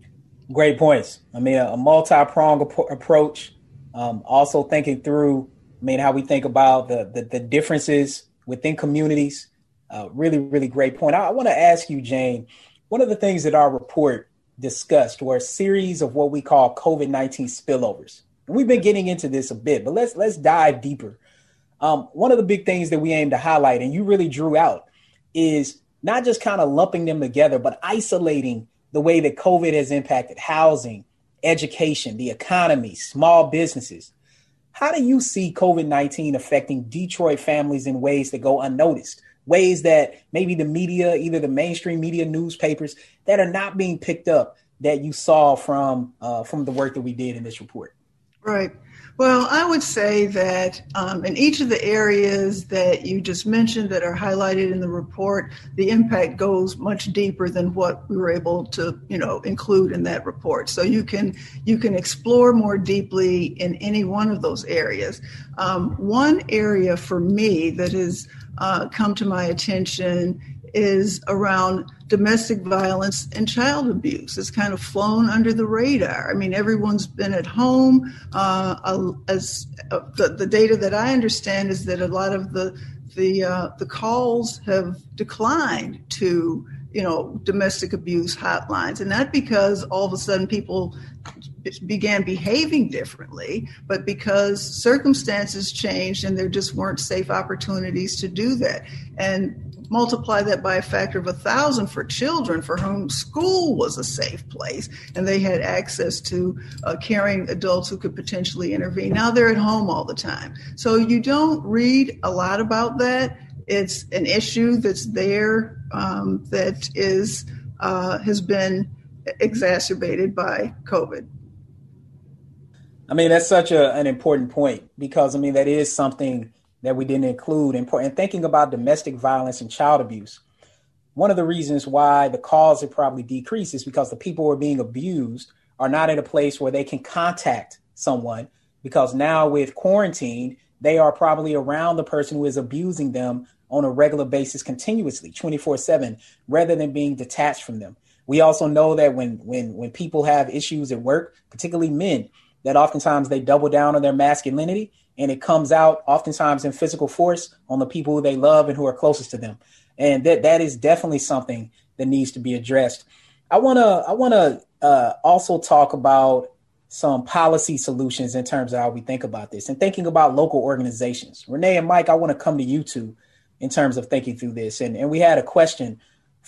Great points. A multi-pronged approach. Also thinking through I mean, how we think about the differences within communities. Really, really great point. I want to ask you, Jane, one of the things that our report discussed were a series of what we call COVID-19 spillovers. And we've been getting into this a bit, but let's dive deeper. One of the big things that we aim to highlight, and you really drew out, is not just kind of lumping them together, but isolating the way that COVID has impacted housing, education, the economy, small businesses. How do you see COVID-19 affecting Detroit families in ways that go unnoticed? Ways that maybe the media, either the mainstream media, newspapers, that are not being picked up that you saw from the work that we did in this report? Right. Well, I would say that in each of the areas that you just mentioned that are highlighted in the report, the impact goes much deeper than what we were able to, include in that report. So you can explore more deeply in any one of those areas. One area for me that has come to my attention is around domestic violence and child abuse. It's kind of flown under the radar. I mean, everyone's been at home. The data that I understand is that a lot of the calls have declined to domestic abuse hotlines, and not because all of a sudden people began behaving differently, but because circumstances changed and there just weren't safe opportunities to do that. And multiply that by a factor of 1,000 for children for whom school was a safe place and they had access to caring adults who could potentially intervene. Now they're at home all the time. So you don't read a lot about that. It's an issue that's there that has been exacerbated by COVID. I mean, that's such an important point because, I mean, that is something that we didn't include. And thinking about domestic violence and child abuse, one of the reasons why the calls have probably decreased is because the people who are being abused are not in a place where they can contact someone, because now with quarantine, they are probably around the person who is abusing them on a regular basis continuously, 24/7, rather than being detached from them. We also know that when people have issues at work, particularly men, that oftentimes they double down on their masculinity, and it comes out oftentimes in physical force on the people who they love and who are closest to them. And that is definitely something that needs to be addressed. I want to also talk about some policy solutions in terms of how we think about this and thinking about local organizations. Renee and Mike, I want to come to you two in terms of thinking through this. And we had a question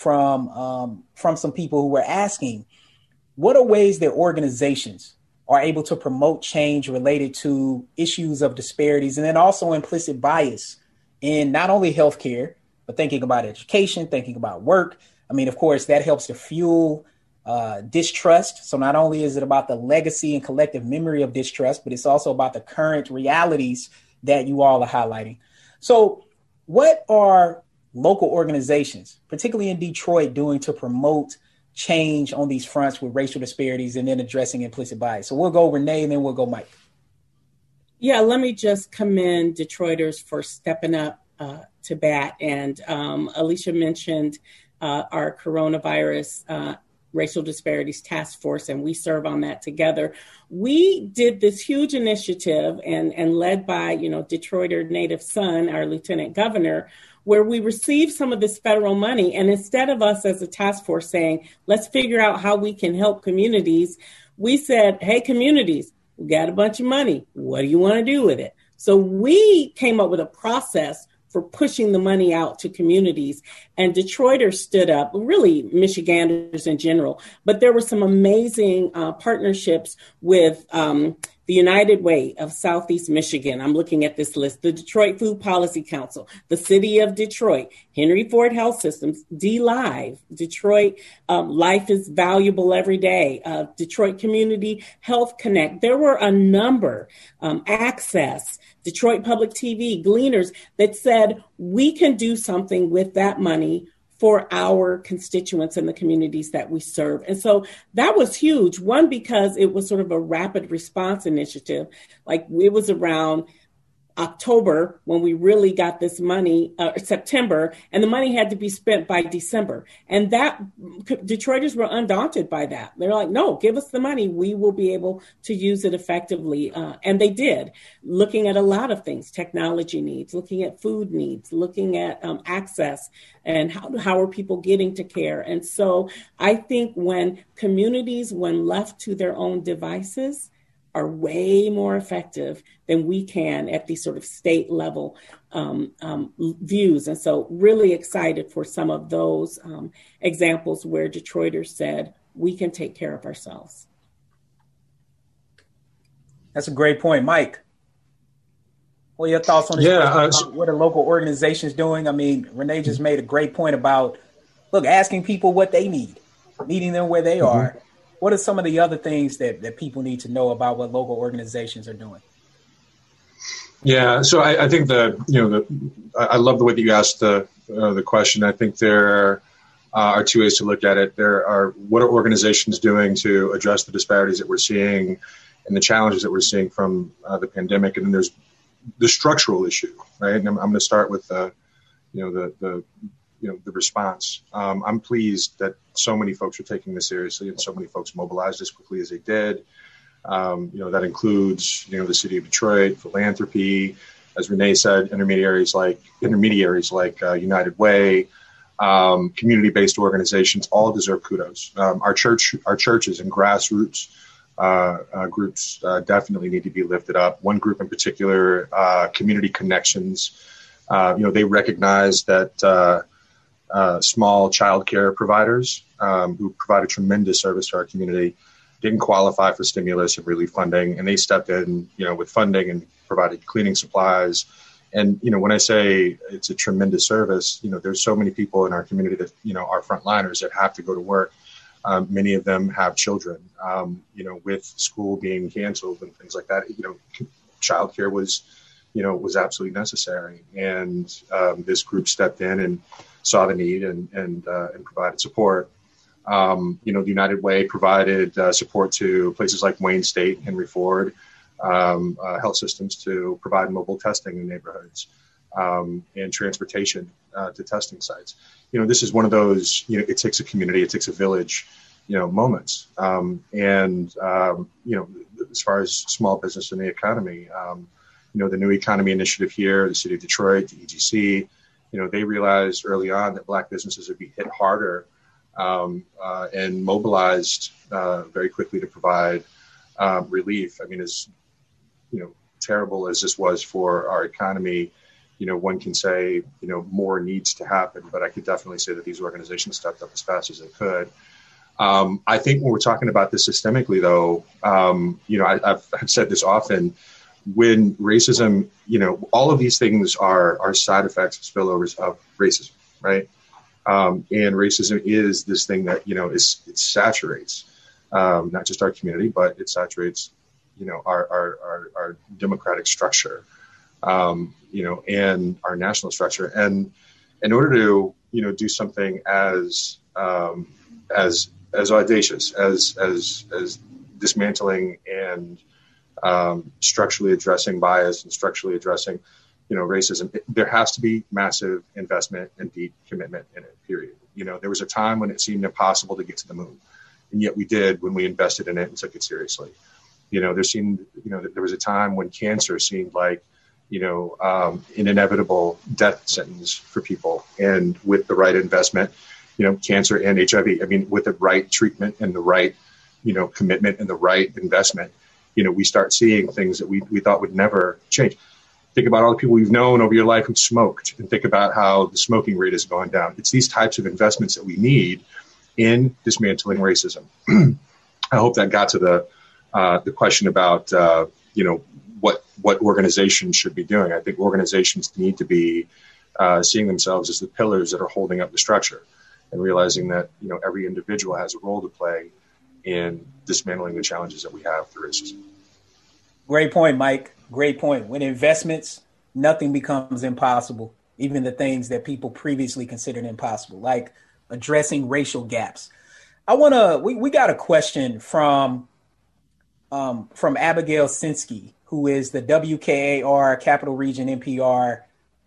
from some people who were asking, what are ways that organizations are able to promote change related to issues of disparities and then also implicit bias in not only healthcare, but thinking about education, thinking about work. I mean, of course, that helps to fuel distrust. So not only is it about the legacy and collective memory of distrust, but it's also about the current realities that you all are highlighting. So what are local organizations, particularly in Detroit, doing to promote change on these fronts with racial disparities and then addressing implicit bias? So we'll go Renee and then we'll go Mike. Yeah, let me just commend Detroiters for stepping up to bat. And Alicia mentioned our coronavirus racial disparities task force, and we serve on that together. We did this huge initiative and led by, Detroiter native son, our lieutenant governor, where we received some of this federal money. And instead of us as a task force saying, let's figure out how we can help communities, we said, hey, communities, we got a bunch of money. What do you want to do with it? So we came up with a process for pushing the money out to communities. And Detroiters stood up, really Michiganders in general, but there were some amazing partnerships with the United Way of Southeast Michigan. I'm looking at this list. The Detroit Food Policy Council, the City of Detroit, Henry Ford Health Systems, DLive, Detroit Life is Valuable Every Day, Detroit Community Health Connect. There were a number, Access, Detroit Public TV, Gleaners, that said we can do something with that money for our constituents and the communities that we serve. And so that was huge. One, because it was sort of a rapid response initiative. Like it was around October when we really got this money, September, and the money had to be spent by December. And that Detroiters were undaunted by that. They're like, no, give us the money. We will be able to use it effectively. And they did, looking at a lot of things, technology needs, looking at food needs, looking at access and how are people getting to care. And so I think when communities, when left to their own devices, are way more effective than we can at the sort of state level views. And so really excited for some of those examples where Detroiters said, we can take care of ourselves. That's a great point. Mike, what are your thoughts on this? What are local organizations doing? I mean, Renee just made a great point about, look, asking people what they need, meeting them where they are. What are some of the other things that people need to know about what local organizations are doing? Yeah, so I think I love the way that you asked the question. I think there are two ways to look at it. There are, what are organizations doing to address the disparities that we're seeing and the challenges that we're seeing from the pandemic, and then there's the structural issue, right? And I'm going to start with the response. I'm pleased that so many folks are taking this seriously and so many folks mobilized as quickly as they did. That includes, the city of Detroit, philanthropy, as Renee said, intermediaries like United Way, community-based organizations, all deserve kudos. Our churches and grassroots groups definitely need to be lifted up. One group in particular, Community Connections, they recognize that small child care providers who provide a tremendous service to our community didn't qualify for stimulus and relief funding, and they stepped in, with funding and provided cleaning supplies. And, when I say it's a tremendous service, there's so many people in our community that, are frontliners that have to go to work. Many of them have children, with school being canceled and things like that, childcare was absolutely necessary. And this group stepped in and saw the need and provided support. The United Way provided support to places like Wayne State, Henry Ford, health systems to provide mobile testing in neighborhoods and transportation to testing sites. This is one of those, it takes a community, it takes a village, moments. As far as small business and the economy, the New Economy Initiative here, the city of Detroit, the EGC, they realized early on that Black businesses would be hit harder and mobilized very quickly to provide relief. I mean, as terrible as this was for our economy, one can say, more needs to happen, but I could definitely say that these organizations stepped up as fast as they could. I think when we're talking about this systemically, though, I've said this often, when racism, all of these things are side effects of spillovers of racism, right? And racism is this thing that, it saturates not just our community, but it saturates, our democratic structure, and our national structure. And in order to, do something as audacious as dismantling and structurally addressing bias and structurally addressing, racism, there has to be massive investment and deep commitment in it, period. There was a time when it seemed impossible to get to the moon, and yet we did when we invested in it and took it seriously. There was a time when cancer seemed like, an inevitable death sentence for people. And with the right investment, cancer and HIV, with the right treatment and the right, commitment and the right investment, we start seeing things that we thought would never change. Think about all the people you've known over your life who smoked, and think about how the smoking rate has gone down. It's these types of investments that we need in dismantling racism. I hope that got to the question about, what organizations should be doing. I think organizations need to be seeing themselves as the pillars that are holding up the structure, and realizing that, every individual has a role to play in dismantling the challenges that we have through racism. Great point, Mike. Great point. When investments, nothing becomes impossible, even the things that people previously considered impossible, like addressing racial gaps. We got a question from Abigail Sinsky, who is the WKAR Capital Region NPR,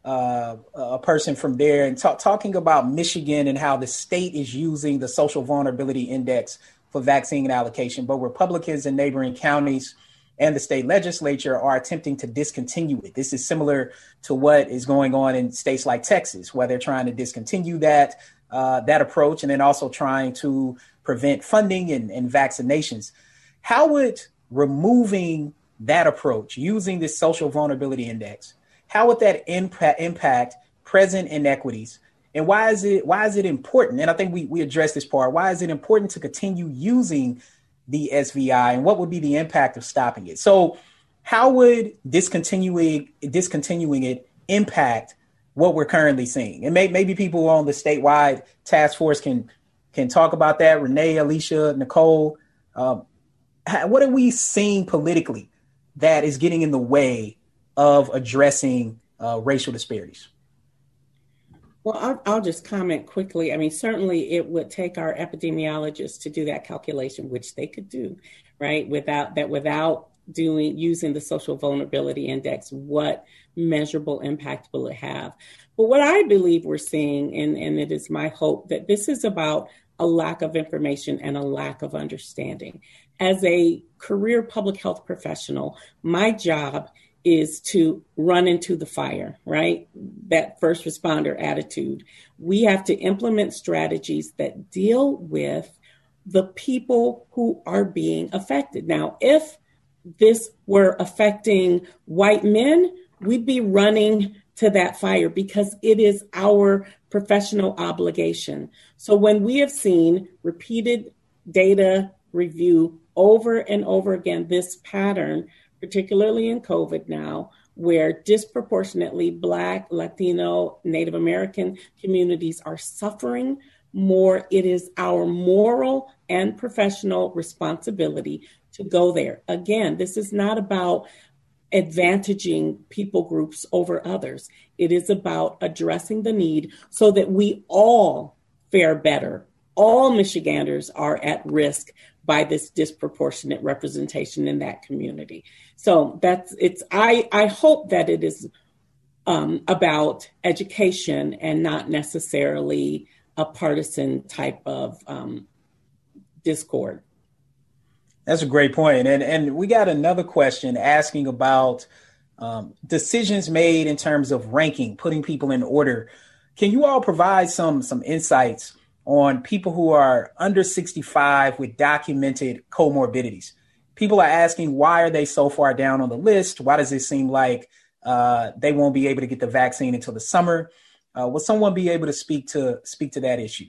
a person from there, and talking about Michigan and how the state is using the social vulnerability index for vaccine allocation, but Republicans in neighboring counties and the state legislature are attempting to discontinue it. This is similar to what is going on in states like Texas, where they're trying to discontinue that approach, and then also trying to prevent funding and vaccinations. How would removing that approach, using this social vulnerability index, how would that impact present inequities? And why is it important? And I think we addressed this part. Why is it important to continue using the SVI, and what would be the impact of stopping it? So how would discontinuing it impact what we're currently seeing? And maybe people on the statewide task force can talk about that. Renee, Alicia, Nicole, what are we seeing politically that is getting in the way of addressing racial disparities? Well, I'll just comment quickly. I mean, certainly it would take our epidemiologists to do that calculation, which they could do, right? Without using the social vulnerability index, what measurable impact will it have? But what I believe we're seeing, and it is my hope, that this is about a lack of information and a lack of understanding. As a career public health professional, my job is to run into the fire, right? That first responder attitude. We have to implement strategies that deal with the people who are being affected. Now, if this were affecting white men, we'd be running to that fire because it is our professional obligation. So when we have seen repeated data review over and over again, this pattern, particularly in COVID now, where disproportionately Black, Latino, Native American communities are suffering more, it is our moral and professional responsibility to go there. Again, this is not about advantaging people groups over others. It is about addressing the need so that we all fare better. All Michiganders are at risk by this disproportionate representation in that community. So I hope that it is about education and not necessarily a partisan type of discord. That's a great point. And we got another question asking about decisions made in terms of ranking, putting people in order. Can you all provide some insights on people who are under 65 with documented comorbidities? People are asking, why are they so far down on the list? Why does it seem like they won't be able to get the vaccine until the summer? Will someone be able to speak to that issue?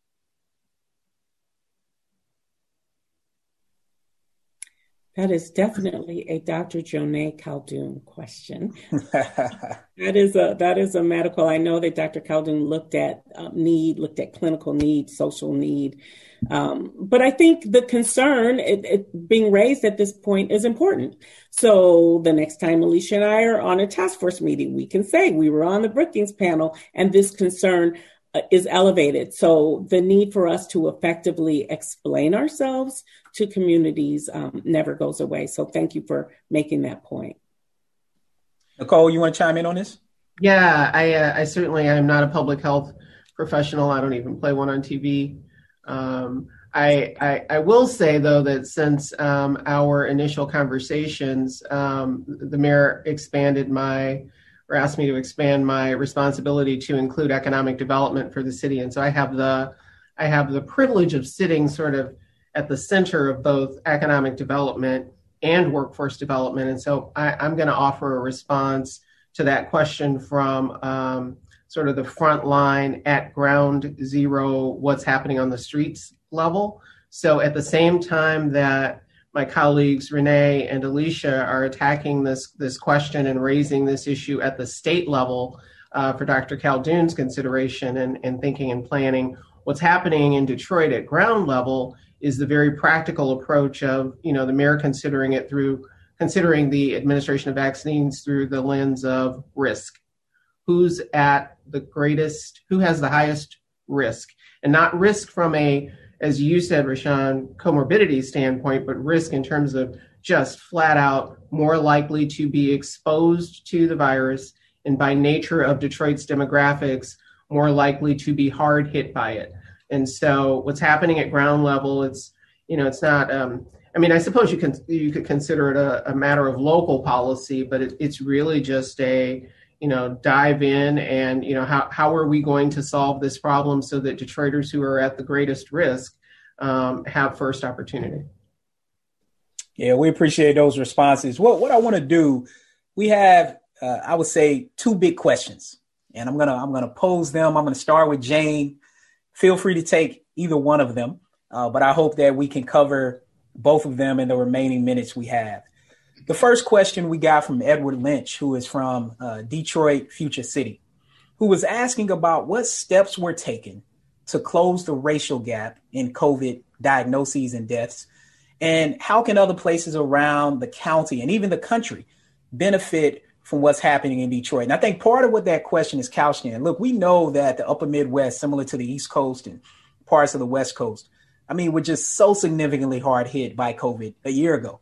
That is definitely a Dr. Jonae Khaldun question. That is a medical. I know that Dr. Khaldun looked at clinical need, social need. But I think the concern it being raised at this point is important. So the next time Alicia and I are on a task force meeting, we can say we were on the Brookings panel and this concern is elevated. So the need for us to effectively explain ourselves to communities never goes away. So thank you for making that point. Nicole, you want to chime in on this? Yeah, I certainly am not a public health professional. I don't even play one on TV. I will say, though, that since our initial conversations, the mayor asked me to expand my responsibility to include economic development for the city. And so I have the privilege of sitting sort of at the center of both economic development and workforce development. And so I'm going to offer a response to that question from sort of the front line at ground zero, what's happening on the streets level. So at the same time that my colleagues Renee and Alicia are attacking this question and raising this issue at the state level for Dr. Khaldun's consideration and thinking and planning, what's happening in Detroit at ground level is the very practical approach of, the mayor considering the administration of vaccines through the lens of risk. Who's at the greatest, who has the highest risk, and not risk from a, as you said, Rashawn, comorbidity standpoint, but risk in terms of just flat out more likely to be exposed to the virus, and by nature of Detroit's demographics, more likely to be hard hit by it. And so what's happening at ground level, it's not, I suppose you could consider it a matter of local policy, but it's really just a, dive in and, how are we going to solve this problem so that Detroiters who are at the greatest risk have first opportunity. Yeah, we appreciate those responses. What I want to do, we have, I would say, two big questions, and I'm gonna pose them. I'm gonna start with Jane. Feel free to take either one of them, but I hope that we can cover both of them in the remaining minutes we have. The first question we got from Edward Lynch, who is from Detroit, Future City, who was asking about what steps were taken to close the racial gap in COVID diagnoses and deaths, and how can other places around the county and even the country benefit from what's happening in Detroit. And I think part of what that question is couched in, look, we know that the upper Midwest, similar to the East Coast and parts of the West Coast, were just so significantly hard hit by COVID a year ago.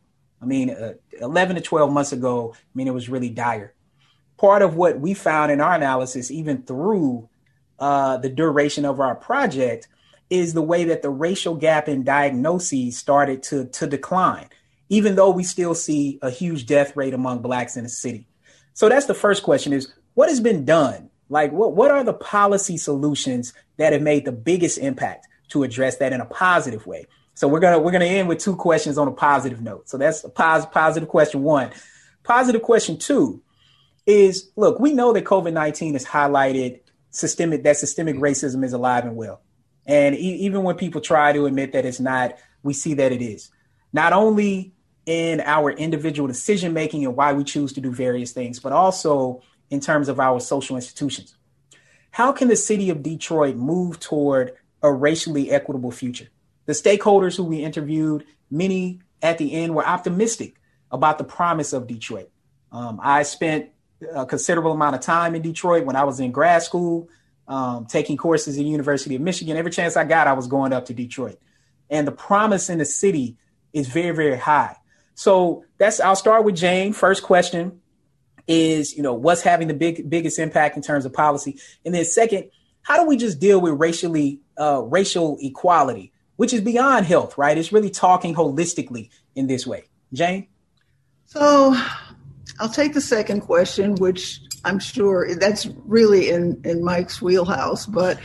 11 to 12 months ago, it was really dire. Part of what we found in our analysis, even through the duration of our project, is the way that the racial gap in diagnoses started to decline, even though we still see a huge death rate among Blacks in the city. So that's the first question, is what has been done? Like, what are the policy solutions that have made the biggest impact to address that in a positive way? So we're gonna end with two questions on a positive note. So that's a positive question one. Positive question two is, look, we know that COVID-19 has highlighted systemic racism is alive and well. And even when people try to admit that it's not, we see that it is. Not only in our individual decision-making and why we choose to do various things, but also in terms of our social institutions. How can the city of Detroit move toward a racially equitable future? The stakeholders who we interviewed, many at the end were optimistic about the promise of Detroit. I spent a considerable amount of time in Detroit when I was in grad school, taking courses at the University of Michigan. Every chance I got, I was going up to Detroit. And the promise in the city is very, very high. So I'll start with Jane. First question is, what's having the biggest impact in terms of policy? And then second, how do we just deal with racial equality, which is beyond health, right? It's really talking holistically in this way. Jane? So I'll take the second question, which I'm sure that's really in Mike's wheelhouse, but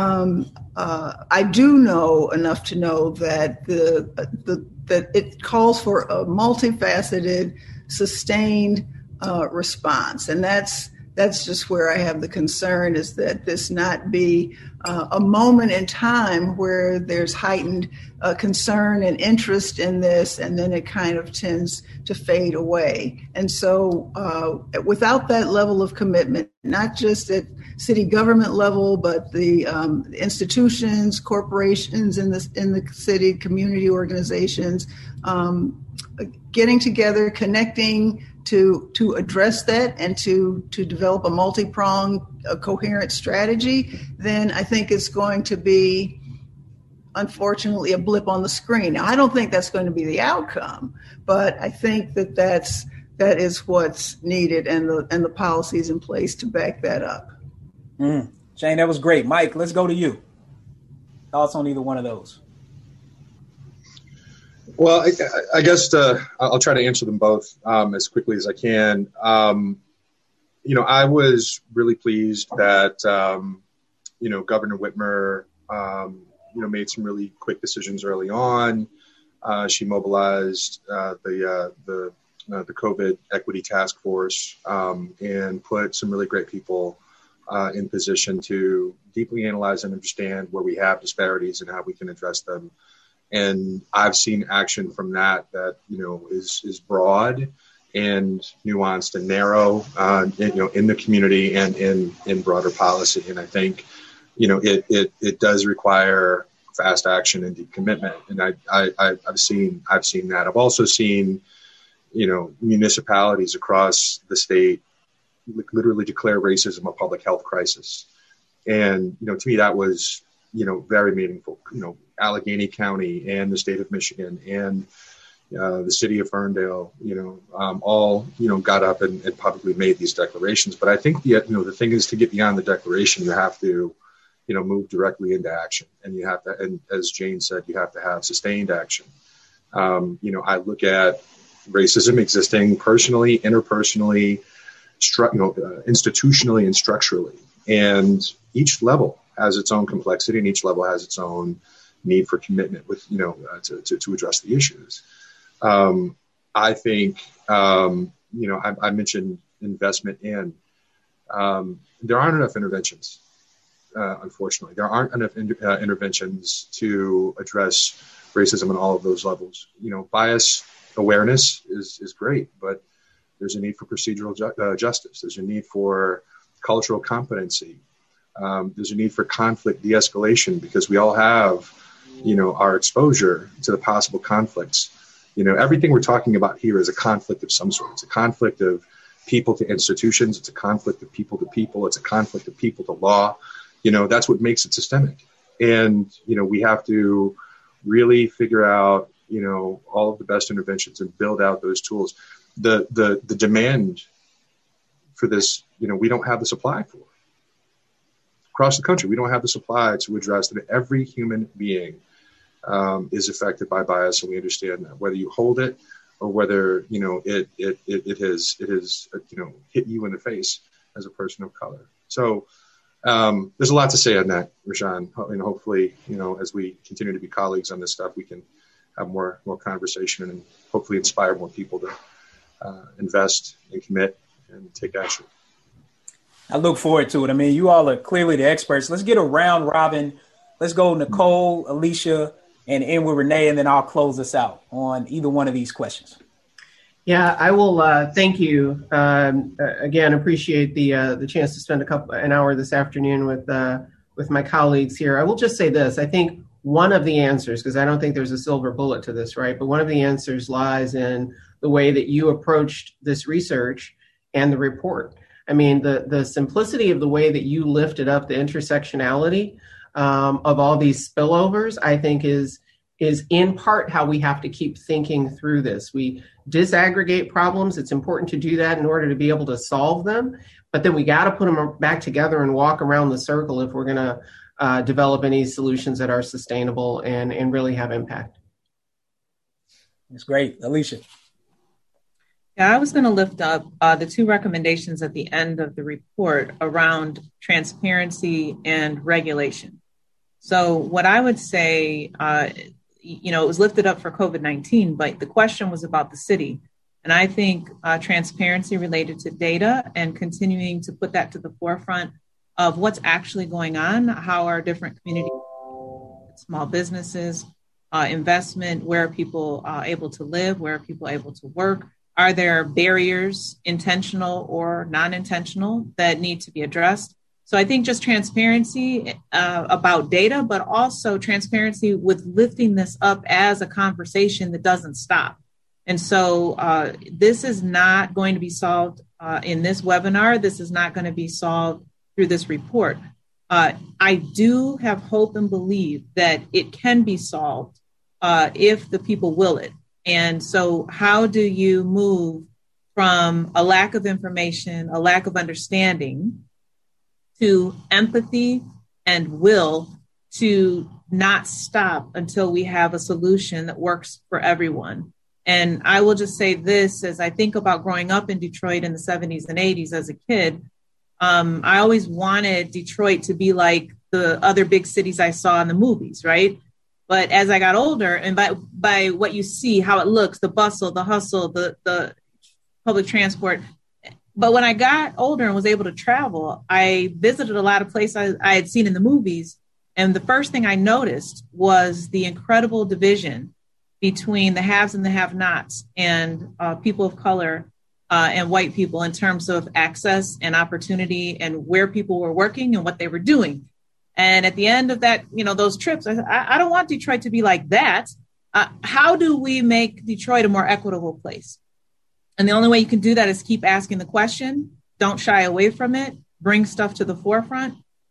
I do know enough to know that that it calls for a multifaceted, sustained response, and that's just where I have the concern, is that this not be a moment in time where there's heightened concern and interest in this, and then it kind of tends to fade away. And so without that level of commitment, not just at city government level, but the institutions, corporations in the city, community organizations, getting together, connecting to address that and to develop a multi-pronged, coherent strategy, then I think it's going to be, unfortunately, a blip on the screen. Now, I don't think that's going to be the outcome, but I think that is what's needed, and the policies in place to back that up. Jane, that was great. Mike, let's go to you. Thoughts on either one of those? Well, I guess I'll try to answer them both as quickly as I can. I was really pleased that, Governor Whitmer, made some really quick decisions early on. She mobilized the COVID Equity Task Force and put some really great people in position to deeply analyze and understand where we have disparities and how we can address them. And I've seen action from that is broad and nuanced and narrow, in the community and in broader policy. And I think, it does require fast action and deep commitment. And I've seen that. I've also seen, municipalities across the state literally declare racism a public health crisis. And, to me, that was, very meaningful. Allegheny County and the state of Michigan and, the city of Ferndale, all, got up and publicly made these declarations. But I think the thing is, to get beyond the declaration, you have to, move directly into action. And you have to, and as Jane said, you have to have sustained action. I look at racism existing personally, interpersonally, institutionally and structurally. And each level has its own complexity, and each level has its own need for commitment with, to address the issues. I think, I mentioned investment in, there aren't enough interventions. Unfortunately, there aren't enough interventions to address racism on all of those levels. Bias awareness is great, but there's a need for procedural justice. There's a need for cultural competency. There's a need for conflict de-escalation, because we all have, our exposure to the possible conflicts. Everything we're talking about here is a conflict of some sort. It's a conflict of people to institutions. It's a conflict of people to people. It's a conflict of people to law. That's what makes it systemic. And, we have to really figure out, all of the best interventions and build out those tools. The demand for this, we don't have the supply for. Across the country, we don't have the supply to address that. Every human being is affected by bias, and we understand that, whether you hold it or whether it has hit you in the face as a person of color. So there's a lot to say on that, Rashawn. And hopefully, as we continue to be colleagues on this stuff, we can have more conversation and hopefully inspire more people to invest and commit and take action. I look forward to it. I mean, you all are clearly the experts. Let's get a round robin. Let's go Nicole, Alicia, and end with Renee, and then I'll close us out on either one of these questions. Yeah, I will. Thank you. Again, appreciate the chance to spend an hour this afternoon with my colleagues here. I will just say this. I think one of the answers, because I don't think there's a silver bullet to this, right? But one of the answers lies in the way that you approached this research and the report. I mean, the simplicity of the way that you lifted up the intersectionality of all these spillovers, I think is in part how we have to keep thinking through this. We disaggregate problems. It's important to do that in order to be able to solve them. But then we got to put them back together and walk around the circle if we're going to develop any solutions that are sustainable and really have impact. That's great. Alicia. Yeah, I was going to lift up the two recommendations at the end of the report around transparency and regulation. So what I would say, it was lifted up for COVID-19, but the question was about the city. And I think transparency related to data and continuing to put that to the forefront of what's actually going on, how are different communities, small businesses, investment, where are people able to live, where are people able to work? Are there barriers, intentional or non-intentional, that need to be addressed? So I think just transparency about data, but also transparency with lifting this up as a conversation that doesn't stop. And so this is not going to be solved in this webinar. This is not going to be solved through this report. I do have hope and believe that it can be solved if the people will it. And so how do you move from a lack of information, a lack of understanding, to empathy and will to not stop until we have a solution that works for everyone? And I will just say this, as I think about growing up in Detroit in the 70s and 80s as a kid, I always wanted Detroit to be like the other big cities I saw in the movies, right? But as I got older, and by what you see, how it looks, the bustle, the hustle, the public transport. But when I got older and was able to travel, I visited a lot of places I had seen in the movies. And the first thing I noticed was the incredible division between the haves and the have-nots and people of color and white people in terms of access and opportunity and where people were working and what they were doing. And at the end of that, those trips, I said, I don't want Detroit to be like that. How do we make Detroit a more equitable place? And the only way you can do that is keep asking the question. Don't shy away from it. Bring stuff to the forefront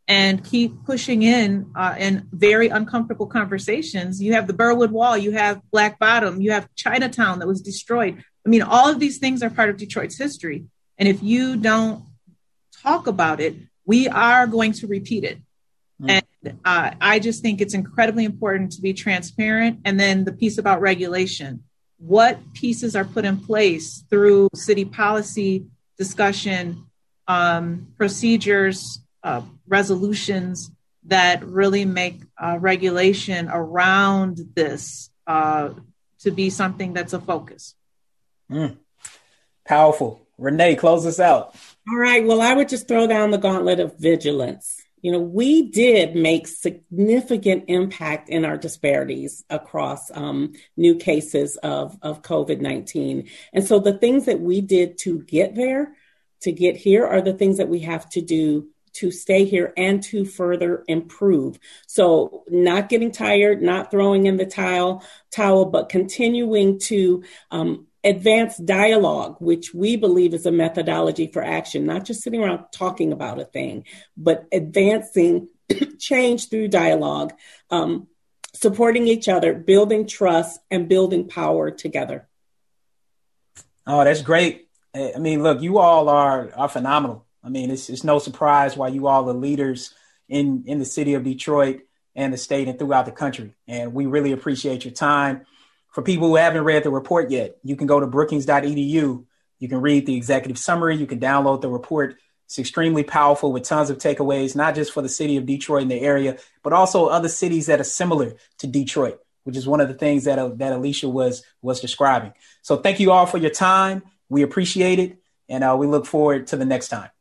and keep pushing in very uncomfortable conversations. You have the Burwood Wall, you have Black Bottom, you have Chinatown that was destroyed. I mean, all of these things are part of Detroit's history. And if you don't talk about it, we are going to repeat it. And I just think it's incredibly important to be transparent. And then the piece about regulation, what pieces are put in place through city policy discussion, procedures, resolutions that really make regulation around this to be something that's a focus. Powerful. Renee, close us out. All right. Well, I would just throw down the gauntlet of vigilance. You know, we did make significant impact in our disparities across new cases of COVID-19. And so the things that we did to get here are the things that we have to do to stay here and to further improve. So not getting tired, not throwing in the towel, but continuing to advanced dialogue, which we believe is a methodology for action, not just sitting around talking about a thing, but advancing change through dialogue, supporting each other, building trust, and building power together. Oh, that's great. I mean, look, you all are phenomenal. I mean, it's no surprise why you all are leaders in the city of Detroit and the state and throughout the country. And we really appreciate your time. For people who haven't read the report yet, you can go to brookings.edu. You can read the executive summary. You can download the report. It's extremely powerful with tons of takeaways, not just for the city of Detroit and the area, but also other cities that are similar to Detroit, which is one of the things that Alicia was describing. So thank you all for your time. We appreciate it. And we look forward to the next time.